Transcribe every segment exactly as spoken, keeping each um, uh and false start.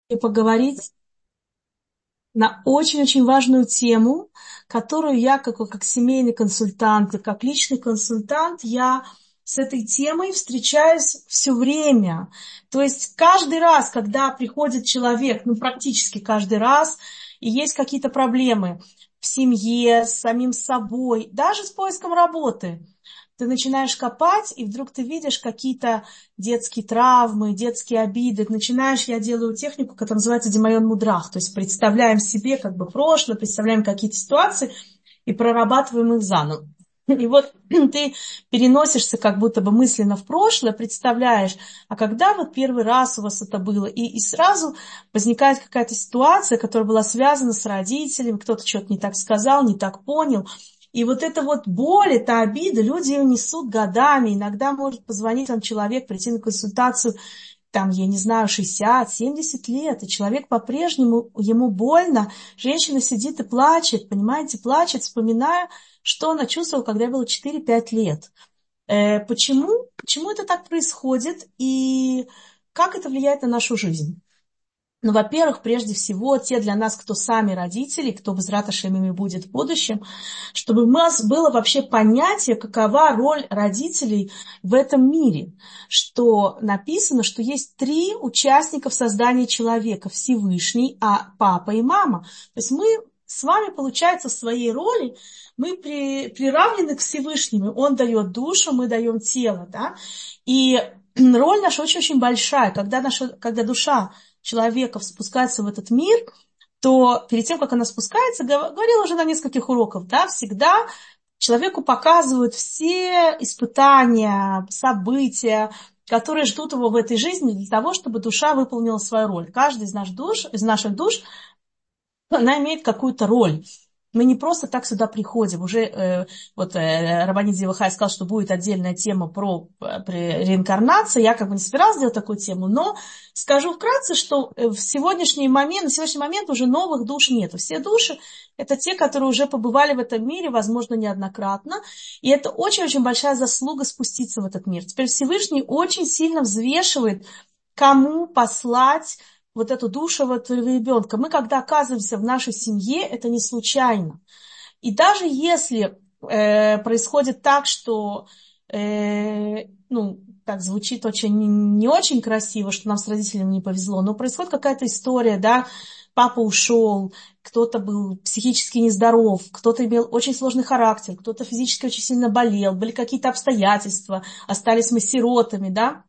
И поговорить на очень-очень важную тему, которую я как, как семейный консультант и как личный консультант, я с этой темой встречаюсь все время. То есть каждый раз, когда приходит человек, ну практически каждый раз, и есть какие-то проблемы в семье, с самим собой, даже с поиском работы, ты начинаешь копать, и вдруг ты видишь какие-то детские травмы, детские обиды. Начинаешь, я делаю технику, которая называется демайон мудрах. То есть представляем себе как бы прошлое, представляем какие-то ситуации и прорабатываем их заново. И вот ты переносишься как будто бы мысленно в прошлое, представляешь, а когда вот первый раз у вас это было, и, и сразу возникает какая-то ситуация, которая была связана с родителями, кто-то что-то не так сказал, не так понял. И вот эта вот боль, эта обида, люди ее несут годами. Иногда может позвонить вам человек, прийти на консультацию, там, я не знаю, шестьдесят, семьдесят лет, и человек по-прежнему, ему больно. Женщина сидит и плачет, понимаете, плачет, вспоминая, что она чувствовала, когда ей было четыре-пять лет. Э, почему? Почему это так происходит и как это влияет на нашу жизнь? Ну, во-первых, прежде всего, те для нас, кто сами родители, кто Безрат Ашем ими будет в будущем, чтобы у нас было вообще понятие, какова роль родителей в этом мире. Что написано, что есть три участника в создании человека: Всевышний, а папа и мама. То есть мы с вами, получается, в своей роли мы при, приравнены к Всевышнему. Он дает душу, мы даем тело. Да? И роль наша очень-очень большая. Когда, наша, когда душа человека спускается в этот мир, то перед тем, как она спускается, говорила уже на нескольких уроках, да, всегда человеку показывают все испытания, события, которые ждут его в этой жизни для того, чтобы душа выполнила свою роль. Каждый из наших душ, из наших душ, она имеет какую-то роль. Мы не просто так сюда приходим. Уже э, вот э, Рабанит Зивахай сказал, что будет отдельная тема про, про реинкарнацию. Я как бы не собиралась делать такую тему, но скажу вкратце, что в сегодняшний момент, на сегодняшний момент уже новых душ нету. Все души — это те, которые уже побывали в этом мире, возможно, неоднократно. И это очень-очень большая заслуга спуститься в этот мир. Теперь Всевышний очень сильно взвешивает, кому послать вот эту душу этого ребенка. Мы, когда оказываемся в нашей семье, это не случайно. И даже если э, происходит так, что, э, ну, так звучит очень, не очень красиво, что нам с родителями не повезло, но происходит какая-то история, да, папа ушел, кто-то был психически нездоров, кто-то имел очень сложный характер, кто-то физически очень сильно болел, были какие-то обстоятельства, остались мы сиротами, да.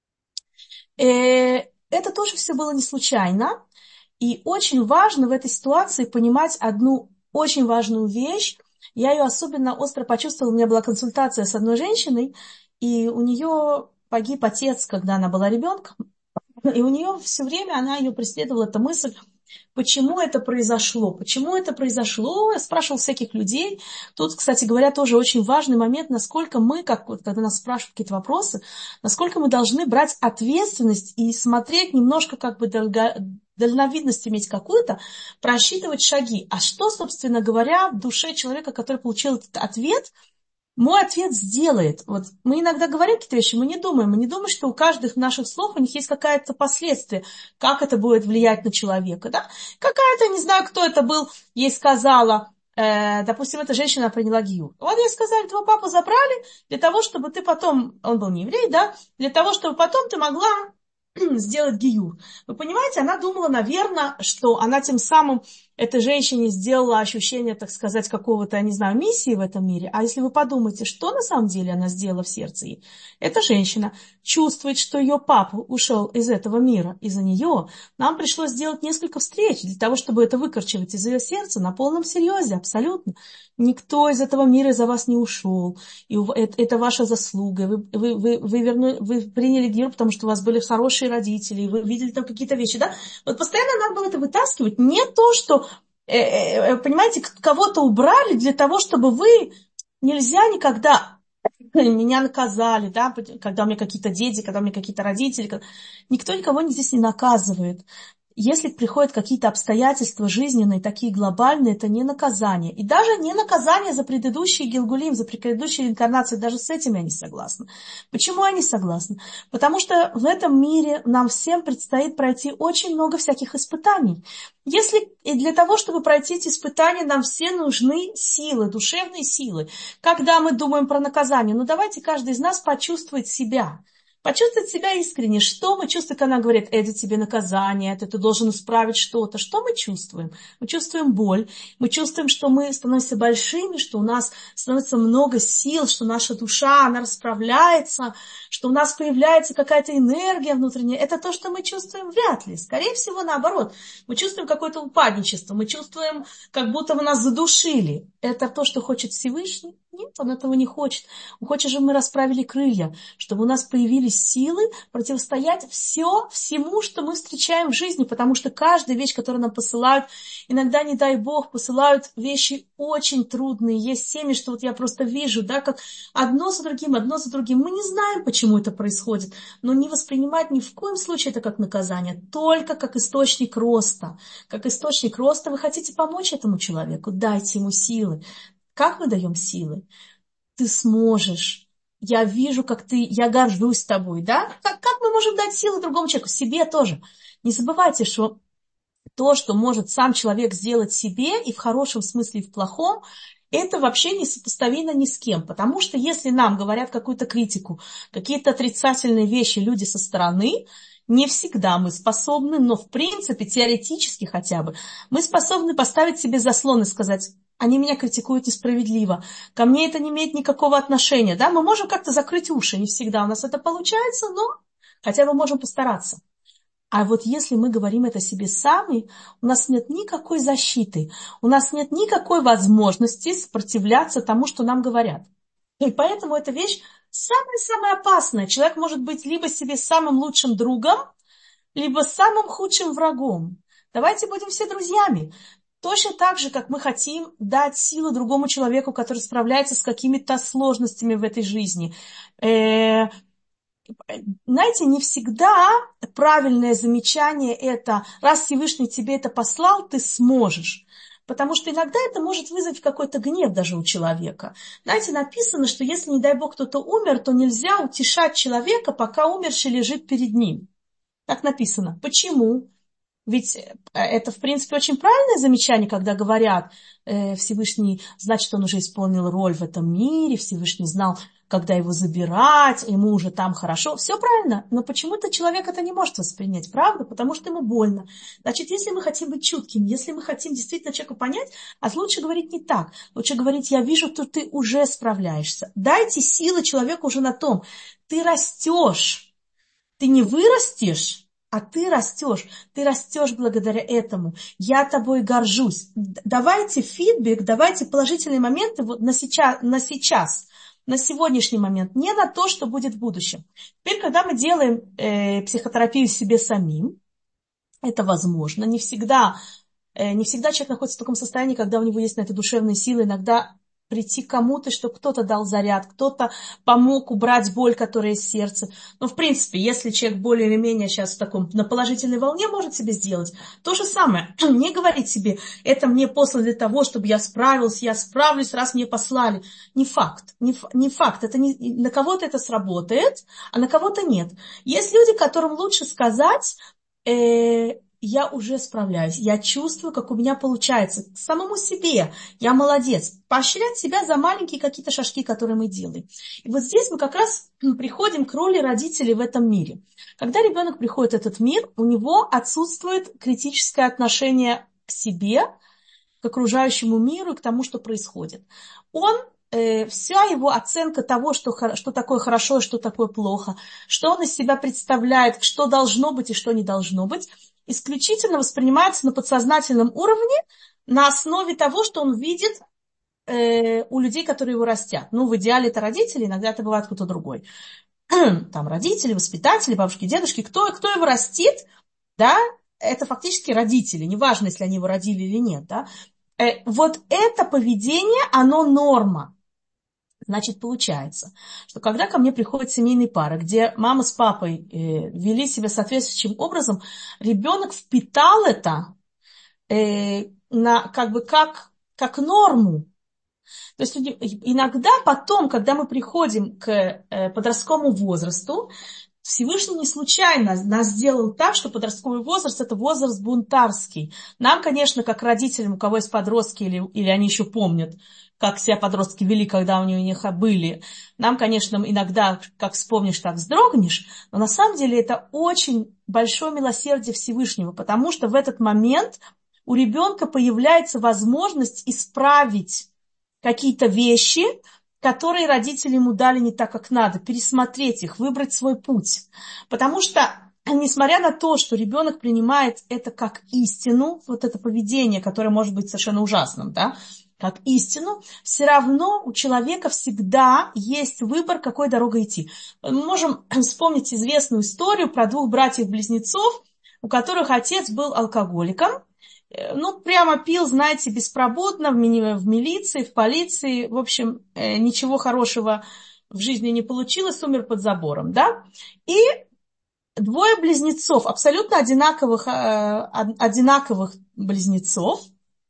Э, это тоже все было не случайно. И очень важно в этой ситуации понимать одну очень важную вещь. Я ее особенно остро почувствовала. У меня была консультация с одной женщиной, и у нее погиб отец, когда она была ребенком. И у нее все время, она ее преследовала эта мысль: почему это произошло? Почему это произошло? Я спрашивала всяких людей. Тут, кстати говоря, тоже очень важный момент, насколько мы, как вот, когда нас спрашивают какие-то вопросы, насколько мы должны брать ответственность и смотреть немножко, как бы дальго, дальновидность иметь какую-то, просчитывать шаги. А что, собственно говоря, в душе человека, который получил этот ответ, мой ответ сделает. Вот мы иногда говорим какие-то вещи, мы не думаем. Мы не думаем, что у каждых наших слов у них есть какое-то последствие, как это будет влиять на человека. Да? Какая-то, не знаю, кто это был, ей сказала, э, допустим, эта женщина приняла гиюр. Вот ей сказали: твоего папу забрали для того, чтобы ты потом, он был не еврей, да, для того, чтобы потом ты могла сделать гиюр. Вы понимаете, она думала, наверное, что она тем самым этой женщине сделала ощущение, так сказать, какого-то, я не знаю, миссии в этом мире. А если вы подумаете, что на самом деле она сделала в сердце ей? Эта женщина чувствует, что ее папа ушел из этого мира. Из-за нее нам пришлось сделать несколько встреч для того, чтобы это выкорчевать из ее сердца на полном серьезе, абсолютно. Никто из этого мира из-за вас не ушел. И это ваша заслуга. Вы, вы, вы, вы, верну, вы приняли гиюр, потому что у вас были хорошие родители, и вы видели там какие-то вещи. Да? Вот постоянно надо было это вытаскивать. Не то, что понимаете, кого-то убрали для того, чтобы вы... Нельзя никогда... Меня наказали, да, когда у меня какие-то дети, когда у меня какие-то родители. Никто никого здесь не наказывает. если приходят какие-то обстоятельства жизненные, такие глобальные, это не наказание. И даже не наказание за предыдущие Гилгулим, за предыдущие инкарнации, даже с этим я не согласна. Почему я не согласна? Потому что в этом мире нам всем предстоит пройти очень много всяких испытаний. Если и для того, чтобы пройти эти испытания, нам все нужны силы, душевные силы. Когда мы думаем про наказание, ну давайте каждый из нас почувствует себя. Почувствовать себя искренне. Что мы чувствуем, когда она говорит, это тебе наказание, это ты должен исправить что-то. Что мы чувствуем? Мы чувствуем боль. Мы чувствуем, что мы становимся большими, что у нас становится много сил, что наша душа, она расправляется, что у нас появляется какая-то энергия внутренняя. Это то, что мы чувствуем вряд ли. Скорее всего, наоборот. Мы чувствуем какое-то упадничество. Мы чувствуем, как будто вы нас задушили. Это то, что хочет Всевышний? Нет, он этого не хочет. Он хочет, чтобы мы расправили крылья, чтобы у нас появились силы противостоять все, всему, что мы встречаем в жизни, потому что каждая вещь, которую нам посылают, иногда, не дай Бог, посылают вещи очень трудные. Есть семьи, что вот я просто вижу, да, как одно за другим, одно за другим. Мы не знаем, почему это происходит, но не воспринимать ни в коем случае это как наказание, только как источник роста. Как источник роста вы хотите помочь этому человеку, дайте ему силы. Как мы даем силы? Ты сможешь. Я вижу, как ты, я горжусь тобой, да? Как, как мы можем дать силы другому человеку? Себе тоже. Не забывайте, что то, что может сам человек сделать себе, и в хорошем смысле, и в плохом, это вообще несопоставимо ни с кем. Потому что если нам говорят какую-то критику, какие-то отрицательные вещи люди со стороны, не всегда мы способны, но в принципе, теоретически хотя бы, мы способны поставить себе заслон и сказать, они меня критикуют несправедливо, ко мне это не имеет никакого отношения. Да? Мы можем как-то закрыть уши, не всегда у нас это получается, но хотя бы можем постараться. А вот если мы говорим это себе сами, у нас нет никакой защиты, у нас нет никакой возможности сопротивляться тому, что нам говорят. И поэтому эта вещь самая-самая опасная. Человек может быть либо себе самым лучшим другом, либо самым худшим врагом. Давайте будем все друзьями. Точно так же, как мы хотим дать силу другому человеку, который справляется с какими-то сложностями в этой жизни. Э, знаете, не всегда правильное замечание это, раз Всевышний тебе это послал, ты сможешь. Потому что иногда это может вызвать какой-то гнев даже у человека. Знаете, написано, что если, не дай Бог, кто-то умер, то нельзя утешать человека, пока умерший лежит перед ним. Так написано. Почему? Ведь это, в принципе, очень правильное замечание, когда говорят, э, Всевышний, значит, он уже исполнил роль в этом мире, Всевышний знал, когда его забирать, ему уже там хорошо. Все правильно, но почему-то человек это не может воспринять, правда? Потому что ему больно. Значит, если мы хотим быть чуткими, если мы хотим действительно человеку понять, а лучше говорить не так. Лучше говорить, я вижу, что ты уже справляешься. Дайте силы человеку уже на том. Ты растешь, ты не вырастешь, а ты растешь, ты растешь благодаря этому. Я тобой горжусь. Давайте фидбэк, давайте положительные моменты вот на сейчас, на сейчас, на сегодняшний момент, не на то, что будет в будущем. Теперь, когда мы делаем э, психотерапию себе самим, это возможно. Не всегда, э, не всегда человек находится в таком состоянии, когда у него есть на это душевные силы. Иногда прийти к кому-то, чтобы кто-то дал заряд, кто-то помог убрать боль, которая из сердца. Но, в принципе, если человек более или менее сейчас в таком, на положительной волне может себе сделать, то же самое. Не говорить себе, это мне послано для того, чтобы я справился, я справлюсь, раз мне послали. Не факт. Не, не факт. Это не, на кого-то это сработает, а на кого-то нет. Есть люди, которым лучше сказать, э, я уже справляюсь, я чувствую, как у меня получается, к самому себе, я молодец, поощрять себя за маленькие какие-то шажки, которые мы делаем. И вот здесь мы как раз приходим к роли родителей в этом мире. Когда ребенок приходит в этот мир, у него отсутствует критическое отношение к себе, к окружающему миру и к тому, что происходит. Он э, вся его оценка того, что, что такое хорошо и что такое плохо, что он из себя представляет, что должно быть и что не должно быть, исключительно воспринимается на подсознательном уровне на основе того, что он видит э, у людей, которые его растят. Ну, в идеале это родители, иногда это бывает кто-то другой. Там родители, воспитатели, бабушки, дедушки, кто, кто его растит, да, это фактически родители, неважно, если они его родили или нет, да. Э, вот это поведение, оно норма. Значит, получается, что когда ко мне приходят семейные пары, где мама с папой э, вели себя соответствующим образом, ребенок впитал это э, на, как бы как, как норму. То есть иногда потом, когда мы приходим к э, подростковому возрасту, Всевышний не случайно нас сделал так, что подростковый возраст – это возраст бунтарский. Нам, конечно, как родителям, у кого есть подростки, или, или они еще помнят, как себя подростки вели, когда у них были, нам, конечно, иногда, как вспомнишь, так вздрогнешь, но на самом деле это очень большое милосердие Всевышнего, потому что в этот момент у ребенка появляется возможность исправить какие-то вещи, которые родители ему дали не так, как надо, пересмотреть их, выбрать свой путь. Потому что, несмотря на то, что ребенок принимает это как истину, вот это поведение, которое может быть совершенно ужасным, да, как истину, все равно у человека всегда есть выбор, какой дорогой идти. Мы можем вспомнить известную историю про двух братьев-близнецов, у которых отец был алкоголиком. Ну, прямо пил, знаете, беспробудно в, ми- в милиции, в полиции. В общем, э, ничего хорошего в жизни не получилось, умер под забором, да. И двое близнецов, абсолютно одинаковых, э, одинаковых близнецов.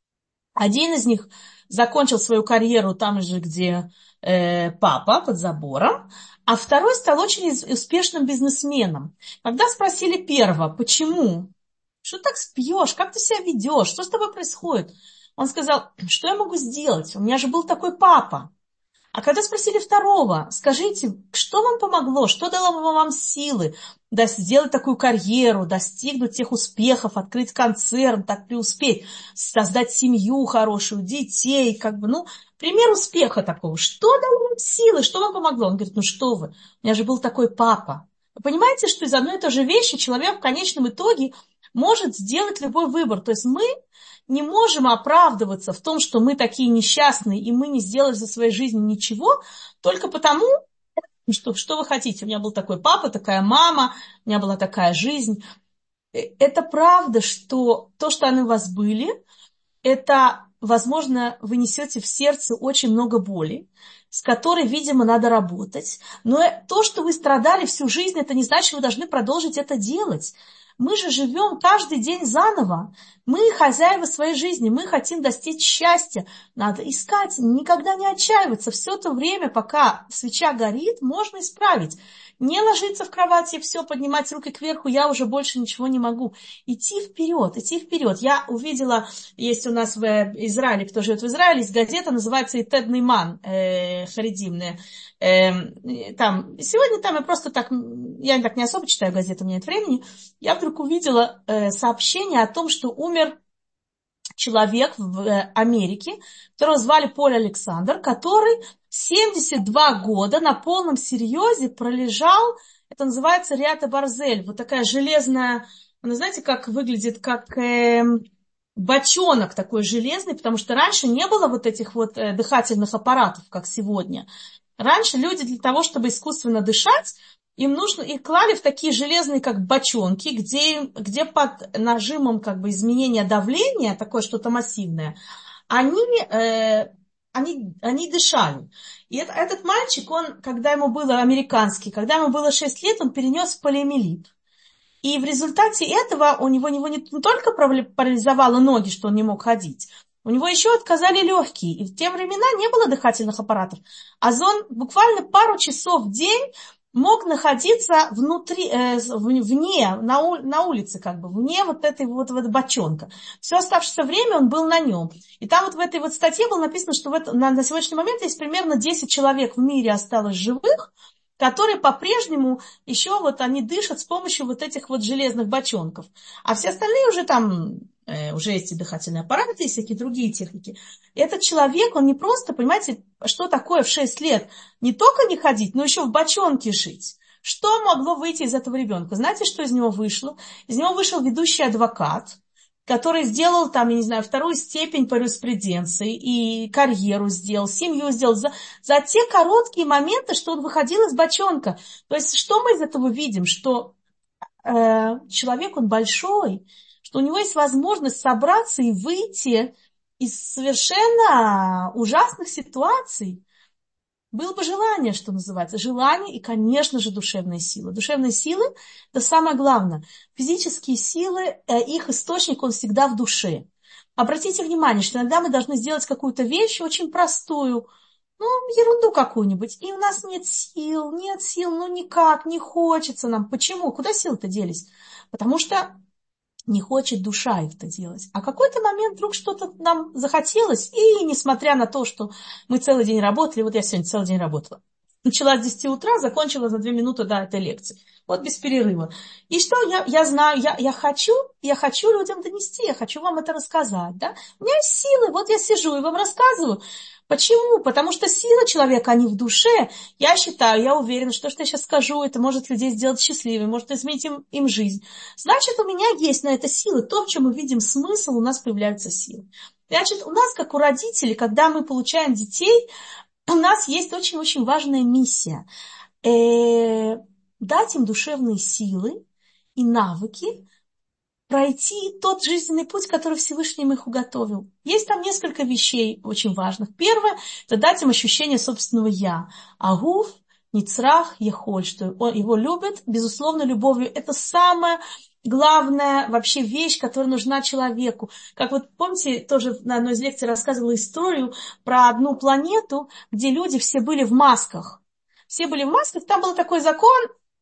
Один из них закончил свою карьеру там же, где э, папа, под забором, а второй стал очень успешным бизнесменом. Когда спросили первого, почему? Что ты так спьешь? Как ты себя ведешь? Что с тобой происходит? Он сказал, что я могу сделать? У меня же был такой папа. А когда спросили второго, скажите, что вам помогло? Что дало вам силы да, сделать такую карьеру, достигнуть тех успехов, открыть концерн, так преуспеть, создать семью хорошую, детей, как бы, ну, пример успеха такого. Что дало вам силы? Что вам помогло? Он говорит, ну что вы, у меня же был такой папа. Вы понимаете, что из одной и той же вещи человек в конечном итоге может сделать любой выбор. То есть мы не можем оправдываться в том, что мы такие несчастные, и мы не сделали за своей жизнью ничего, только потому, что, что вы хотите. У меня был такой папа, такая мама, у меня была такая жизнь. Это правда, что то, что они у вас были, это, возможно, вы несете в сердце очень много боли, с которой, видимо, надо работать. Но то, что вы страдали всю жизнь, это не значит, что вы должны продолжить это делать. Мы же живем каждый день заново. Мы хозяева своей жизни, мы хотим достичь счастья. Надо искать, никогда не отчаиваться. Все то время, пока свеча горит, можно исправить. Не ложиться в кровати и все, поднимать руки кверху, я уже больше ничего не могу. Идти вперед, идти вперед. Я увидела, есть у нас в Израиле, кто живет в Израиле, есть газета, называется «Итед Нейман», э, харидимная. Э, там, сегодня там я просто так, я так не особо читаю газету, у меня нет времени. Я вдруг увидела э, сообщение о том, что умер человек в э, Америке, которого звали Поль Александр, который семьдесят два года на полном серьезе пролежал, это называется Риата Барзель, вот такая железная, вы знаете, как выглядит, как э, бочонок такой железный, потому что раньше не было вот этих вот э, дыхательных аппаратов, как сегодня. Раньше люди для того, чтобы искусственно дышать, им нужно, их клали в такие железные, как бочонки, где, где под нажимом как бы изменения давления, такое что-то массивное, они, э, они, они дышали. И это, этот мальчик, он, когда ему было американский, когда ему было шесть лет, он перенес полиомиелит. И в результате этого у него, него не, не только парализовало ноги, что он не мог ходить, у него еще отказали легкие. И в те времена не было дыхательных аппаратов. А он буквально пару часов в день мог находиться внутри, э, вне, на, у, на улице, как бы, вне вот этой вот, вот бочонка. Все оставшееся время он был на нем. И там вот в этой вот статье было написано, что в это, на, на сегодняшний момент есть примерно десять человек в мире осталось живых, которые по-прежнему еще вот они дышат с помощью вот этих вот железных бочонков. А все остальные уже там, э, уже есть и дыхательные аппараты, и всякие другие техники. И этот человек, он не просто, понимаете, что такое в шесть лет, не только не ходить, но еще в бочонке жить. Что могло выйти из этого ребенка? Знаете, что из него вышло? Из него вышел ведущий адвокат, который сделал там, я не знаю, вторую степень по юриспруденции и карьеру сделал, семью сделал за, за те короткие моменты, что он выходил из бочонка. То есть что мы из этого видим? Что э, человек, он большой, что у него есть возможность собраться и выйти из совершенно ужасных ситуаций. Было бы желание, что называется. Желание и, конечно же, душевные силы. Душевные силы – это самое главное. Физические силы, их источник, он всегда в душе. Обратите внимание, что иногда мы должны сделать какую-то вещь очень простую, ну, ерунду какую-нибудь, и у нас нет сил, нет сил, ну никак, не хочется нам. Почему? Куда силы-то делись? Потому что не хочет душа их-то делать. А в какой-то момент вдруг что-то нам захотелось, и несмотря на то, что мы целый день работали, вот я сегодня целый день работала, начала с десяти утра, закончила за две минуты до этой лекции. Вот без перерыва. И что я, я знаю, я, я хочу, я хочу людям донести, я хочу вам это рассказать. Да? У меня есть силы, вот я сижу и вам рассказываю. Почему? Потому что сила человека, они в душе. Я считаю, я уверена, что то, что я сейчас скажу, это может людей сделать счастливыми, может изменить им, им жизнь. Значит, у меня есть на это силы. То, в чем мы видим смысл, у нас появляются силы. Значит, у нас, как у родителей, когда мы получаем детей, у нас есть очень-очень важная миссия. Э, дать им душевные силы и навыки, пройти тот жизненный путь, который Всевышний им их уготовил. Есть там несколько вещей очень важных. Первое – это дать им ощущение собственного «я». Агуф, Ницрах, Ехоль, что он его любит, безусловно, любовью. Это самая главная вообще вещь, которая нужна человеку. Как вот помните, тоже на одной из лекций рассказывала историю про одну планету, где люди все были в масках. Все были в масках, там был такой закон,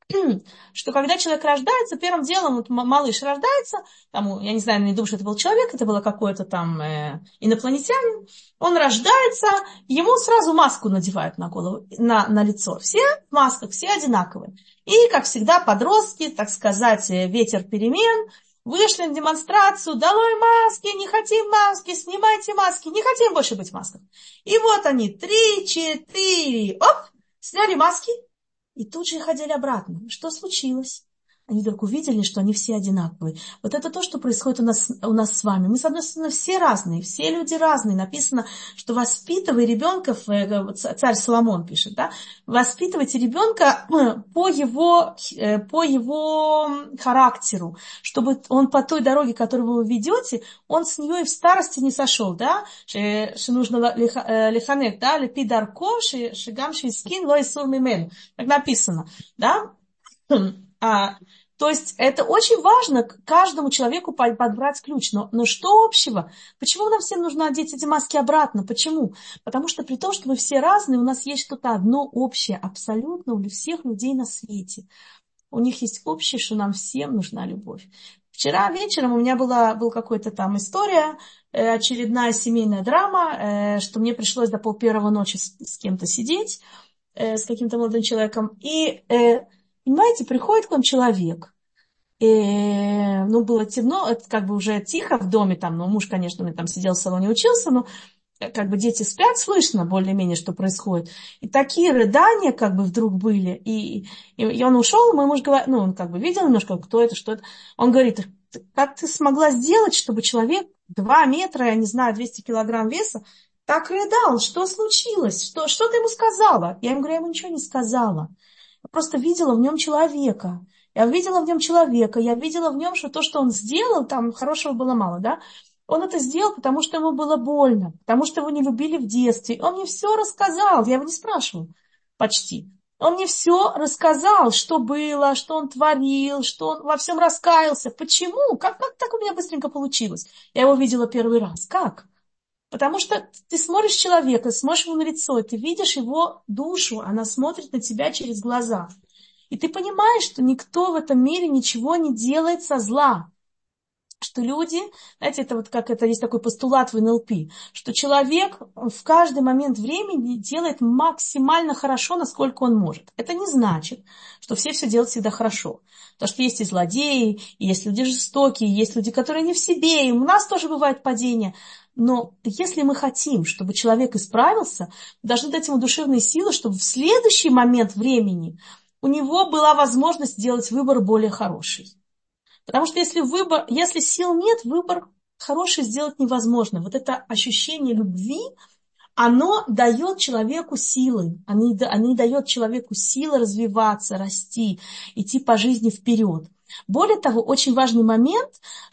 что когда человек рождается, первым делом, вот малыш рождается, там, я не знаю, не думаю, что это был человек, это было какой-то там э, инопланетянин, он рождается, ему сразу маску надевают на голову, на, на лицо. Все в масках, все одинаковые. И, как всегда, подростки, так сказать, ветер перемен, вышли на демонстрацию, долой маски, не хотим маски, снимайте маски, не хотим больше быть в масках. И вот они, три, четыре, оп, сняли маски. И тут же их одели обратно. Что случилось? Они вдруг увидели, что они все одинаковые. Вот это то, что происходит у нас, у нас с вами. Мы, с одной стороны, все разные, все люди разные. Написано, что воспитывай ребенка, царь Соломон пишет, да, воспитывайте ребенка по его, по его характеру, чтобы он по той дороге, которую вы ведете, он с нее и в старости не сошел, да, что нужно лиханек, да, лепи дарко, шигам шискин, лой сур мимен. Так написано, да. А, то есть это очень важно каждому человеку подбрать ключ. Но, но что общего? Почему нам всем нужно одеть эти маски обратно? Почему? Потому что при том, что мы все разные, у нас есть что-то одно общее абсолютно у всех людей на свете. У них есть общее, что нам всем нужна любовь. Вчера вечером у меня была, была какая-то там история, э, очередная семейная драма, э, что мне пришлось до полпервого ночи с, с кем-то сидеть, э, с каким-то молодым человеком. И... Э, Понимаете, приходит к вам человек, и, ну, было темно, это как бы уже тихо в доме, там, но муж, конечно, у меня там сидел в салоне, учился, но как бы дети спят, слышно более-менее, что происходит. И такие рыдания как бы вдруг были, и, и, и он ушел, мой муж говорит, ну, он как бы видел немножко, кто это, что это. Он говорит, как ты смогла сделать, чтобы человек два метра, я не знаю, двести килограмм веса, так рыдал, что случилось, что, что ты ему сказала? Я ему говорю, я ему ничего не сказала. Я просто видела в нем человека. Я видела в нем человека. Я видела в нем, что то, что он сделал, там хорошего было мало, да? Он это сделал, потому что ему было больно, потому что его не любили в детстве. Он мне все рассказал. Я его не спрашивала почти. Он мне все рассказал, что было, что он творил, что он во всем раскаялся. Почему? Как, как так у меня быстренько получилось? Я его видела первый раз. Как? Потому что ты смотришь человека, смотришь ему на лицо, и ты видишь его душу, она смотрит на тебя через глаза. И ты понимаешь, что никто в этом мире ничего не делает со зла. Что люди, знаете, это вот как это есть такой постулат в эн эл пи, что человек в каждый момент времени делает максимально хорошо, насколько он может. Это не значит, что все все делают всегда хорошо. Потому что есть и злодеи, и есть люди жестокие, и есть люди, которые не в себе, и у нас тоже бывает падение. Но если мы хотим, чтобы человек исправился, мы должны дать ему душевные силы, чтобы в следующий момент времени у него была возможность сделать выбор более хороший. Потому что если, выбор, если сил нет, выбор хороший сделать невозможно. Вот это ощущение любви, оно дает человеку силы. Оно, оно дает человеку силы развиваться, расти, идти по жизни вперед. Более того, очень важный момент,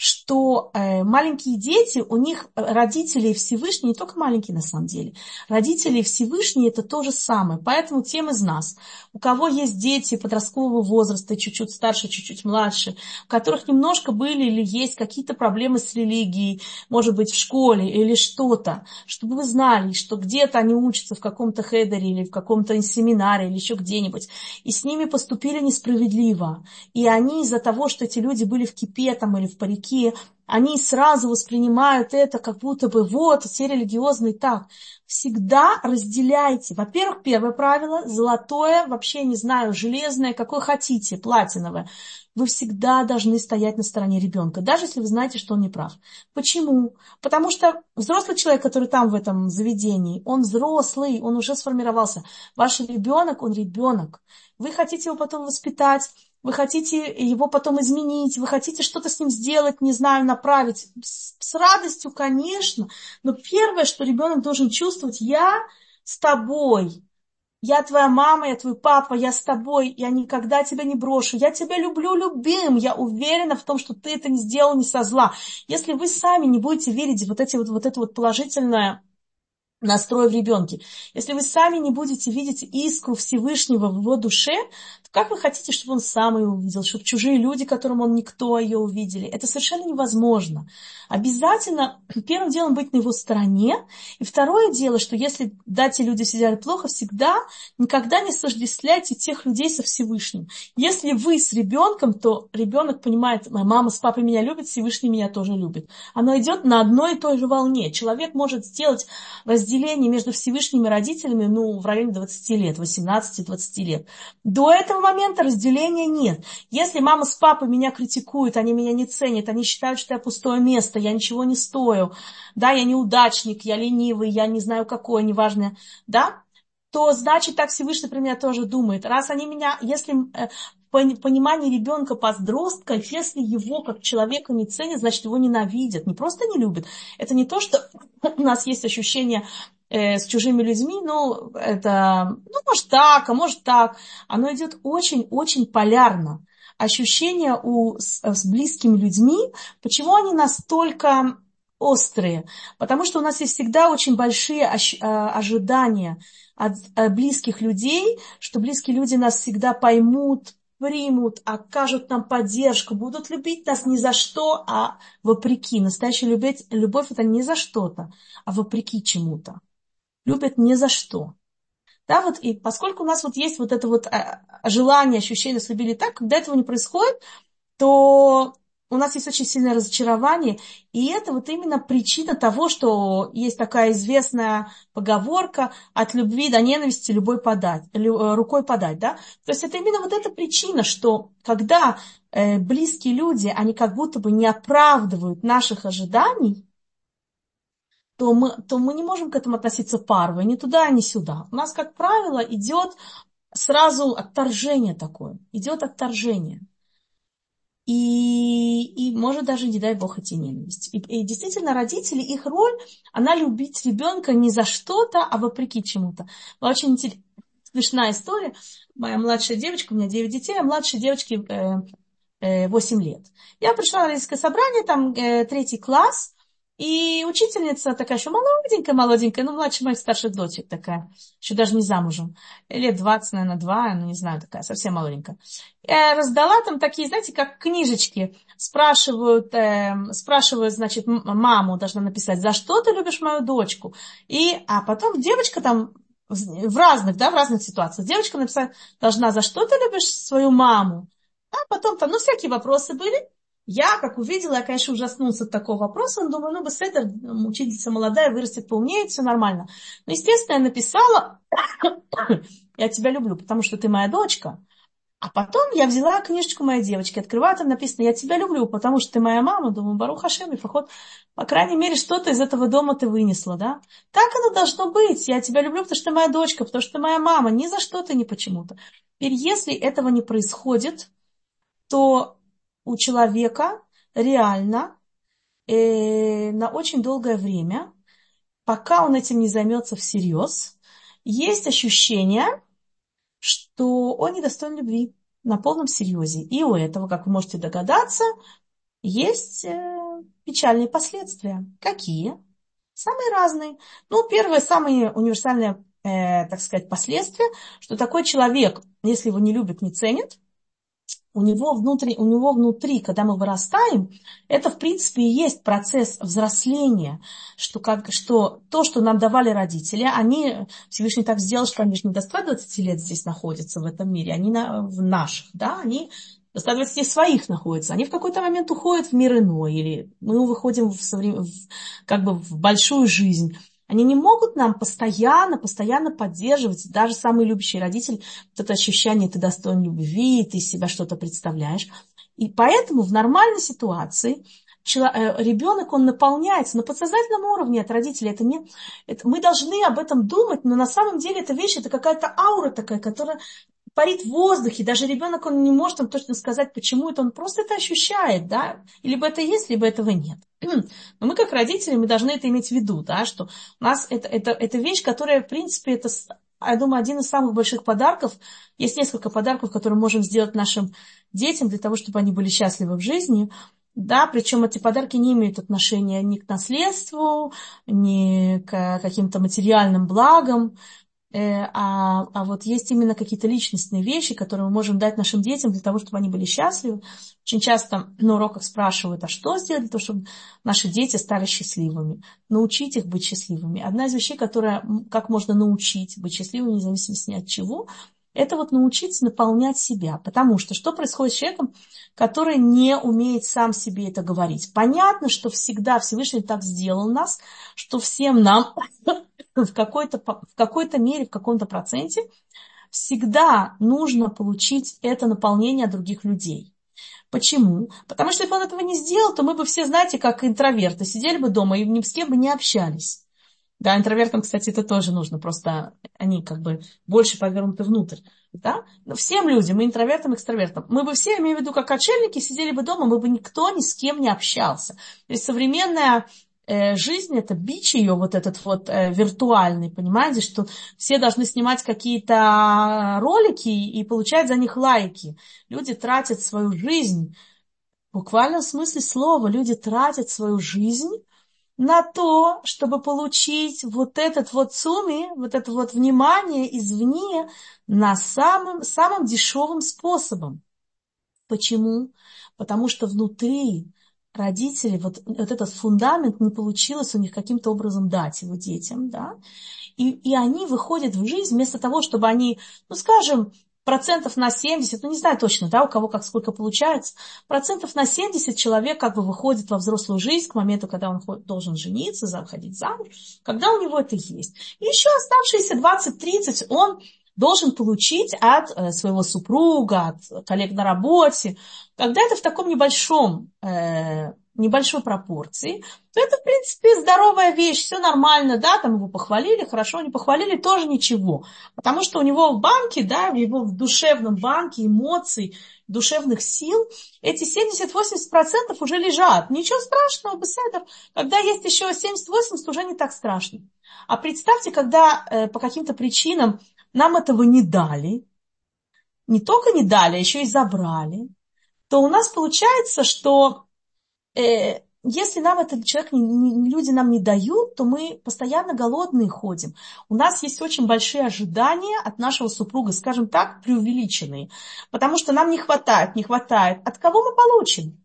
что э, маленькие дети, у них родители и Всевышний, не только маленькие на самом деле, родители и Всевышний это то же самое. Поэтому тем из нас, у кого есть дети подросткового возраста, чуть-чуть старше, чуть-чуть младше, у которых немножко были или есть какие-то проблемы с религией, может быть, в школе или что-то, чтобы вы знали, что где-то они учатся в каком-то хедере или в каком-то семинаре или еще где-нибудь, и с ними поступили несправедливо. И они из-за того, что эти люди были в кипе там, или в парике, они сразу воспринимают это, как будто бы вот, все религиозные так. Всегда разделяйте. Во-первых, первое правило, золотое, вообще не знаю, железное, какое хотите, платиновое. Вы всегда должны стоять на стороне ребенка, даже если вы знаете, что он не прав. Почему? Потому что взрослый человек, который там в этом заведении, он взрослый, он уже сформировался. Ваш ребенок, он ребенок. Вы хотите его потом воспитать, вы хотите его потом изменить, вы хотите что-то с ним сделать, не знаю, направить. С, с радостью, конечно. Но первое, что ребенок должен чувствовать, я с тобой. Я твоя мама, я твой папа, я с тобой, я никогда тебя не брошу. Я тебя люблю, любим. Я уверена в том, что ты это не сделал не со зла. Если вы сами не будете верить в вот, эти, вот, вот это вот положительное настрой в ребенке. Если вы сами не будете видеть искру Всевышнего в его душе, то как вы хотите, чтобы он сам ее увидел, чтобы чужие люди, которым он никто, ее увидели? Это совершенно невозможно. Обязательно первым делом быть на его стороне. И второе дело, что если да, те люди сидят плохо, всегда никогда не сождествляйте тех людей со Всевышним. Если вы с ребенком, то ребенок понимает, моя мама с папой меня любят, Всевышний меня тоже любит. Оно идет на одной и той же волне. Человек может сделать разделение между Всевышними родителями, ну, в районе двадцати лет, восемнадцати-двадцати лет. До этого момента разделения нет. Если мама с папой меня критикуют, они меня не ценят, они считают, что я пустое место, я ничего не стою, да, я неудачник, я ленивый, я не знаю какой, неважно, да, то значит так Всевышний про меня тоже думает. Раз они меня, если э, понимание ребенка-подростка, если его как человека не ценят, значит его ненавидят, не просто не любят. Это не то, что у нас есть ощущение э, с чужими людьми, ну, это, ну, может так, а может так. Оно идет очень-очень полярно. Ощущения у, с, с близкими людьми, почему они настолько острые? Потому что у нас есть всегда очень большие ощ, э, ожидания от э, близких людей, что близкие люди нас всегда поймут, примут, окажут нам поддержку, будут любить нас не за что, а вопреки. Настоящая любовь, любовь это не за что-то, а вопреки чему-то. Любят не за что. Да, вот, и поскольку у нас вот есть вот это вот желание, ощущение слабили так, когда этого не происходит, то у нас есть очень сильное разочарование, и это вот именно причина того, что есть такая известная поговорка «от любви до ненависти любой подать, рукой подать». Да? То есть это именно вот эта причина, что когда э, близкие люди, они как будто бы не оправдывают наших ожиданий, то мы, то мы не можем к этому относиться парвой, ни туда, ни сюда. У нас, как правило, идет сразу отторжение такое, идет отторжение. И, и может даже, не дай бог, идти ненависть. И, и действительно, родители, их роль, она любить ребенка не за что-то, а вопреки чему-то. Была очень интересная, смешная история. Моя младшая девочка, у меня девять детей, а младшей девочке э, э, восемь лет. Я пришла на родительское собрание, там э, третий класс, и учительница такая еще молоденькая-молоденькая, ну, младше моих старших дочек такая, еще даже не замужем, лет двадцать, наверное, два, ну, не знаю, такая, совсем молоденькая. Я раздала там такие, знаете, как книжечки, спрашивают, э, спрашивают, значит, маму должна написать, за что ты любишь мою дочку? И, а потом девочка там в разных, да, в разных ситуациях, девочка написать должна, за что ты любишь свою маму? А потом там, ну, всякие вопросы были. Я, как увидела, я, конечно, ужаснулся от такого вопроса. Он думаю, ну, беседа, учительница молодая, вырастет, поумнеет, все нормально. Но, естественно, я написала, я тебя люблю, потому что ты моя дочка. А потом я взяла книжечку моей девочки, открываю, там написано, я тебя люблю, потому что ты моя мама. Думаю, Барух Ашем, и поход, по крайней мере, что-то из этого дома ты вынесла, да? Так оно должно быть. Я тебя люблю, потому что ты моя дочка, потому что ты моя мама. Ни за что-то, ни почему-то. Теперь, если этого не происходит, то у человека реально э, на очень долгое время, пока он этим не займется всерьез, есть ощущение, что он недостоин любви. на полном серьезе. И у этого, как вы можете догадаться, есть э, печальные последствия. Какие? Самые разные. Ну, первое, самое универсальное, э, так сказать, последствие, что такой человек, если его не любят, не ценят, у него внутри, у него внутри, когда мы вырастаем, это, в принципе, и есть процесс взросления, что, как, что то, что нам давали родители, они, Всевышний так сделал, что они же не до ста двадцати лет здесь находятся в этом мире, они на, в наших, да, они до ста двадцати своих находятся, они в какой-то момент уходят в мир иной, или мы выходим в, соврем... в, как бы в большую жизнь. Они не могут нам постоянно, постоянно поддерживать, даже самый любящий родитель, вот это ощущение, ты достоин любви, ты из себя что-то представляешь. И поэтому в нормальной ситуации ребенок, он наполняется на подсознательном уровне от родителей. Это не, это, мы должны об этом думать, но на самом деле эта вещь, это какая-то аура такая, которая парит в воздухе. Даже ребенок, он не может там точно сказать, почему это, он просто это ощущает, да, и либо это есть, либо этого нет. Но мы, как родители, мы должны это иметь в виду, да, что у нас это, это, это вещь, которая, в принципе, это, я думаю, один из самых больших подарков. Есть несколько подарков, которые мы можем сделать нашим детям для того, чтобы они были счастливы в жизни. Да, причем эти подарки не имеют отношения ни к наследству, ни к каким-то материальным благам. А, а вот есть именно какие-то личностные вещи, которые мы можем дать нашим детям для того, чтобы они были счастливы. Очень часто на уроках спрашивают, а что сделать для того, чтобы наши дети стали счастливыми? Научить их быть счастливыми. Одна из вещей, которая, как можно научить быть счастливыми, независимо от чего, это вот научиться наполнять себя. Потому что что происходит с человеком, который не умеет сам себе это говорить? Понятно, что всегда Всевышний так сделал нас, что всем нам в какой-то, в какой-то мере, в каком-то проценте всегда нужно получить это наполнение от других людей. Почему? Потому что если бы он этого не сделал, то мы бы все, знаете, как интроверты, сидели бы дома и ни с кем бы не общались. Да, интровертам, кстати, это тоже нужно, просто они как бы больше повернуты внутрь. Да? Но всем людям, и интровертам, и экстравертам, мы бы все, имею в виду, как отшельники, сидели бы дома, мы бы никто ни с кем не общался. То есть современная э, жизнь, это бич ее, вот этот вот э, виртуальный, понимаете, что все должны снимать какие-то ролики и получать за них лайки. Люди тратят свою жизнь, в буквальном смысле слова, люди тратят свою жизнь на то, чтобы получить вот этот вот сумми, вот это вот внимание извне на самым, самым дешевым способом. Почему? Потому что внутри родителей вот, вот этот фундамент не получилось у них каким-то образом дать его детям, да, и, и они выходят в жизнь вместо того, чтобы они, ну, скажем, процентов на семьдесят, ну не знаю точно, да, у кого как сколько получается, процентов на семьдесят человек как бы выходит во взрослую жизнь к моменту, когда он должен жениться, заходить замуж, когда у него это есть. И еще оставшиеся двадцать-тридцать он должен получить от своего супруга, от коллег на работе. Когда это в таком небольшом, э, небольшой пропорции, то это, в принципе, здоровая вещь, все нормально, да, там его похвалили, хорошо, не похвалили, тоже ничего. Потому что у него в банке, да, в его в душевном банке эмоций, душевных сил, эти семьдесят-восемьдесят процентов уже лежат. Ничего страшного, беседер. Когда есть еще семьдесят-восемьдесят, уже не так страшно. А представьте, когда э, по каким-то причинам нам этого не дали, не только не дали, а еще и забрали, то у нас получается, что э, если нам этот человек, не, не, люди нам не дают, то мы постоянно голодные ходим. У нас есть очень большие ожидания от нашего супруга, скажем так, преувеличенные, потому что нам не хватает, не хватает. От кого мы получим?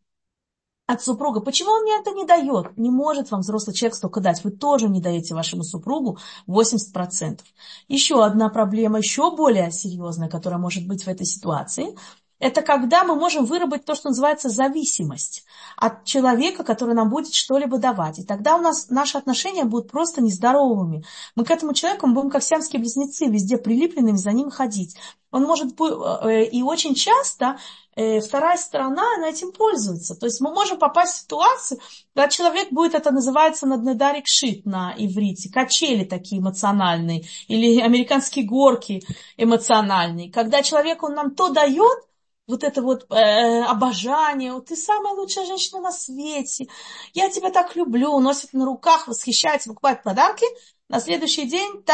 От супруга. Почему он мне это не дает? Не может вам взрослый человек столько дать. Вы тоже не даете вашему супругу восемьдесят процентов. Еще одна проблема, еще более серьезная, которая может быть в этой ситуации, это когда мы можем выработать то, что называется зависимость от человека, который нам будет что-либо давать. И тогда у нас наши отношения будут просто нездоровыми. Мы к этому человеку будем как сиамские близнецы, везде прилепленными, за ним ходить. Он может быть, и очень часто вторая сторона на этим пользуется. То есть мы можем попасть в ситуацию, когда человек будет, это называется наднедарик шит на иврите, качели такие эмоциональные, или американские горки эмоциональные. Когда человек, он нам то дает, вот это вот э, обожание, вот ты самая лучшая женщина на свете, я тебя так люблю, носит на руках, восхищается, покупает подарки, на следующий день так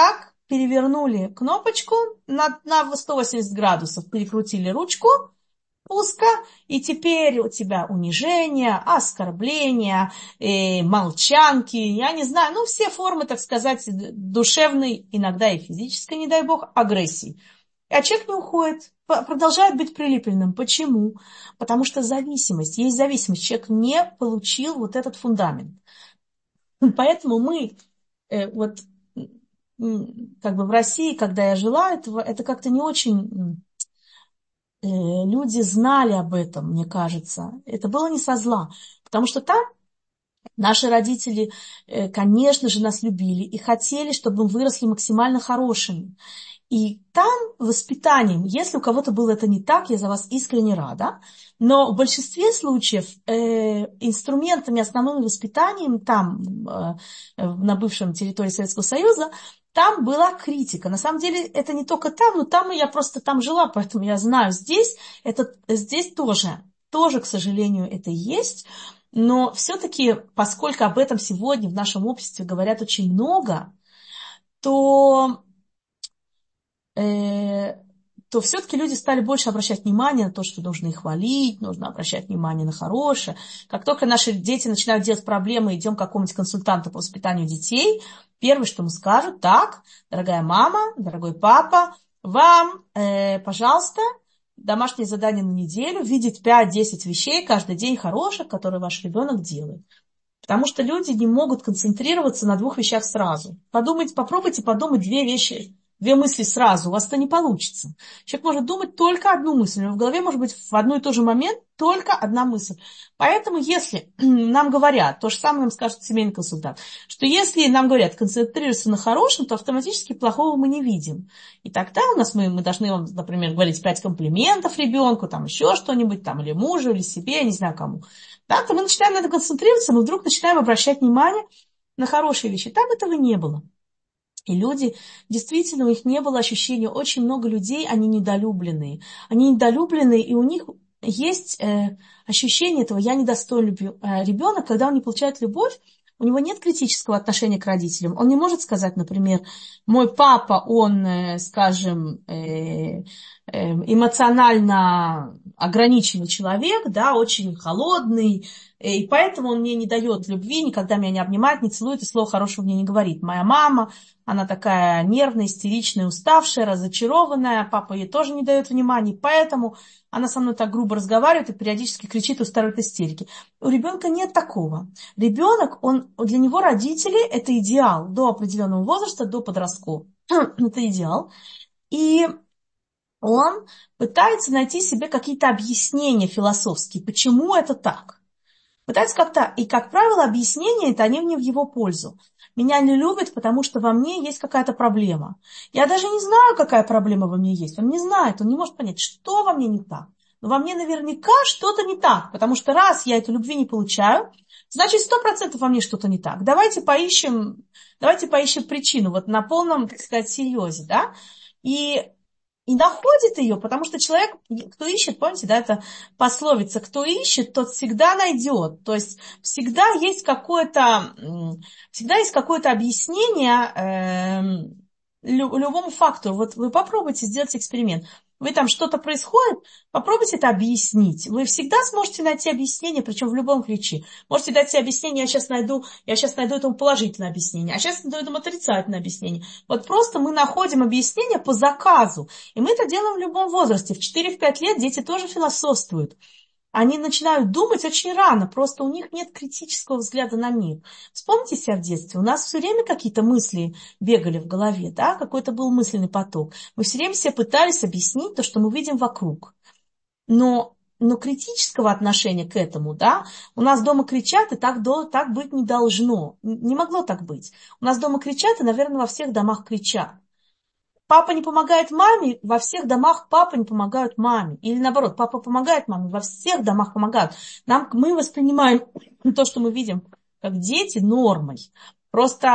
перевернули кнопочку на, на сто восемьдесят градусов, перекрутили ручку пуска, и теперь у тебя унижение, оскорбление, э, молчанки, я не знаю, ну все формы, так сказать, душевной, иногда и физической, не дай бог, агрессии. А человек не уходит, продолжает быть прилепленным. Почему? Потому что зависимость, есть зависимость. Человек не получил вот этот фундамент. Поэтому мы э, вот как бы в России, когда я жила, это, это как-то не очень э, люди знали об этом, мне кажется. Это было не со зла. Потому что там наши родители, э, конечно же, нас любили и хотели, чтобы мы выросли максимально хорошими. И там воспитанием, если у кого-то было это не так, я за вас искренне рада, но в большинстве случаев э, инструментами, основным воспитанием там, э, на бывшем территории Советского Союза, там была критика. На самом деле это не только там, но там я просто там жила, поэтому я знаю, здесь, это, здесь тоже, тоже, к сожалению, это есть. Но все-таки, поскольку об этом сегодня в нашем обществе говорят очень много, то... то все-таки люди стали больше обращать внимание на то, что нужно их хвалить, нужно обращать внимание на хорошее. Как только наши дети начинают делать проблемы, идем к какому-нибудь консультанту по воспитанию детей, первое, что ему скажут: так, дорогая мама, дорогой папа, вам, э, пожалуйста, домашнее задание на неделю, видеть пять-десять вещей каждый день хороших, которые ваш ребенок делает. Потому что люди не могут концентрироваться на двух вещах сразу. Подумайте, попробуйте подумать две вещи, две мысли сразу, у вас это не получится. Человек может думать только одну мысль, но в голове может быть в одну и тот же момент только одна мысль. Поэтому если нам говорят, то же самое нам скажет семейный консультант, что если нам говорят концентрируйся на хорошем, то автоматически плохого мы не видим. И тогда у нас мы, мы должны, например, говорить пять комплиментов ребенку, там еще что-нибудь, там, или мужу, или себе, я не знаю кому. Да, то мы начинаем на это концентрироваться, мы вдруг начинаем обращать внимание на хорошие вещи. Там этого не было. И люди, действительно, у них не было ощущения, очень много людей, они недолюбленные. Они недолюбленные, и у них есть э, ощущение этого: я недостоин любви. Э, ребенок, когда он не получает любовь, у него нет критического отношения к родителям. Он не может сказать, например, мой папа, он, э, скажем, э, э, эмоционально ограниченный человек, да, очень холодный, и поэтому он мне не дает любви, никогда меня не обнимает, не целует и слова хорошего мне не говорит. Моя мама, она такая нервная, истеричная, уставшая, разочарованная, папа ей тоже не дает внимания, поэтому она со мной так грубо разговаривает и периодически кричит и устраивает истерики. У ребенка нет такого. Ребенок, он, для него родители – это идеал до определенного возраста, до подросткового. Это идеал. И он пытается найти себе какие-то объяснения философские, почему это так. Пытается как-то, и, как правило, объяснения это они не в его пользу. Меня не любят, потому что во мне есть какая-то проблема. Я даже не знаю, какая проблема во мне есть. Он не знает, он не может понять, что во мне не так. Но во мне наверняка что-то не так, потому что раз я эту любви не получаю, значит, сто процентов во мне что-то не так. Давайте поищем, давайте поищем причину, вот на полном, так сказать, серьезе, да, и И находит ее, потому что человек, кто ищет, помните, да, это пословица: кто ищет, тот всегда найдет. То есть всегда есть какое-то, всегда есть какое-то объяснение э, любому фактору. Вот вы попробуйте сделать эксперимент. Вы там что-то происходит, попробуйте это объяснить. Вы всегда сможете найти объяснение, причем в любом ключе. Можете дать себе объяснение: я сейчас найду, я сейчас найду этому положительное объяснение, а сейчас найду этому отрицательное объяснение. Вот просто мы находим объяснение по заказу. И мы это делаем в любом возрасте. В четыре-пять лет дети тоже философствуют. Они начинают думать очень рано, просто у них нет критического взгляда на мир. Вспомните себя в детстве, у нас все время какие-то мысли бегали в голове, да? Какой-то был мысленный поток. Мы все время себе пытались объяснить то, что мы видим вокруг. Но, но критического отношения к этому, да, у нас дома кричат, и так, так быть не должно, не могло так быть. У нас дома кричат, и, наверное, во всех домах кричат. Папа не помогает маме, во всех домах папа не помогают маме. Или наоборот, папа помогает маме, во всех домах помогают. Нам, мы воспринимаем то, что мы видим, как дети, нормой. Просто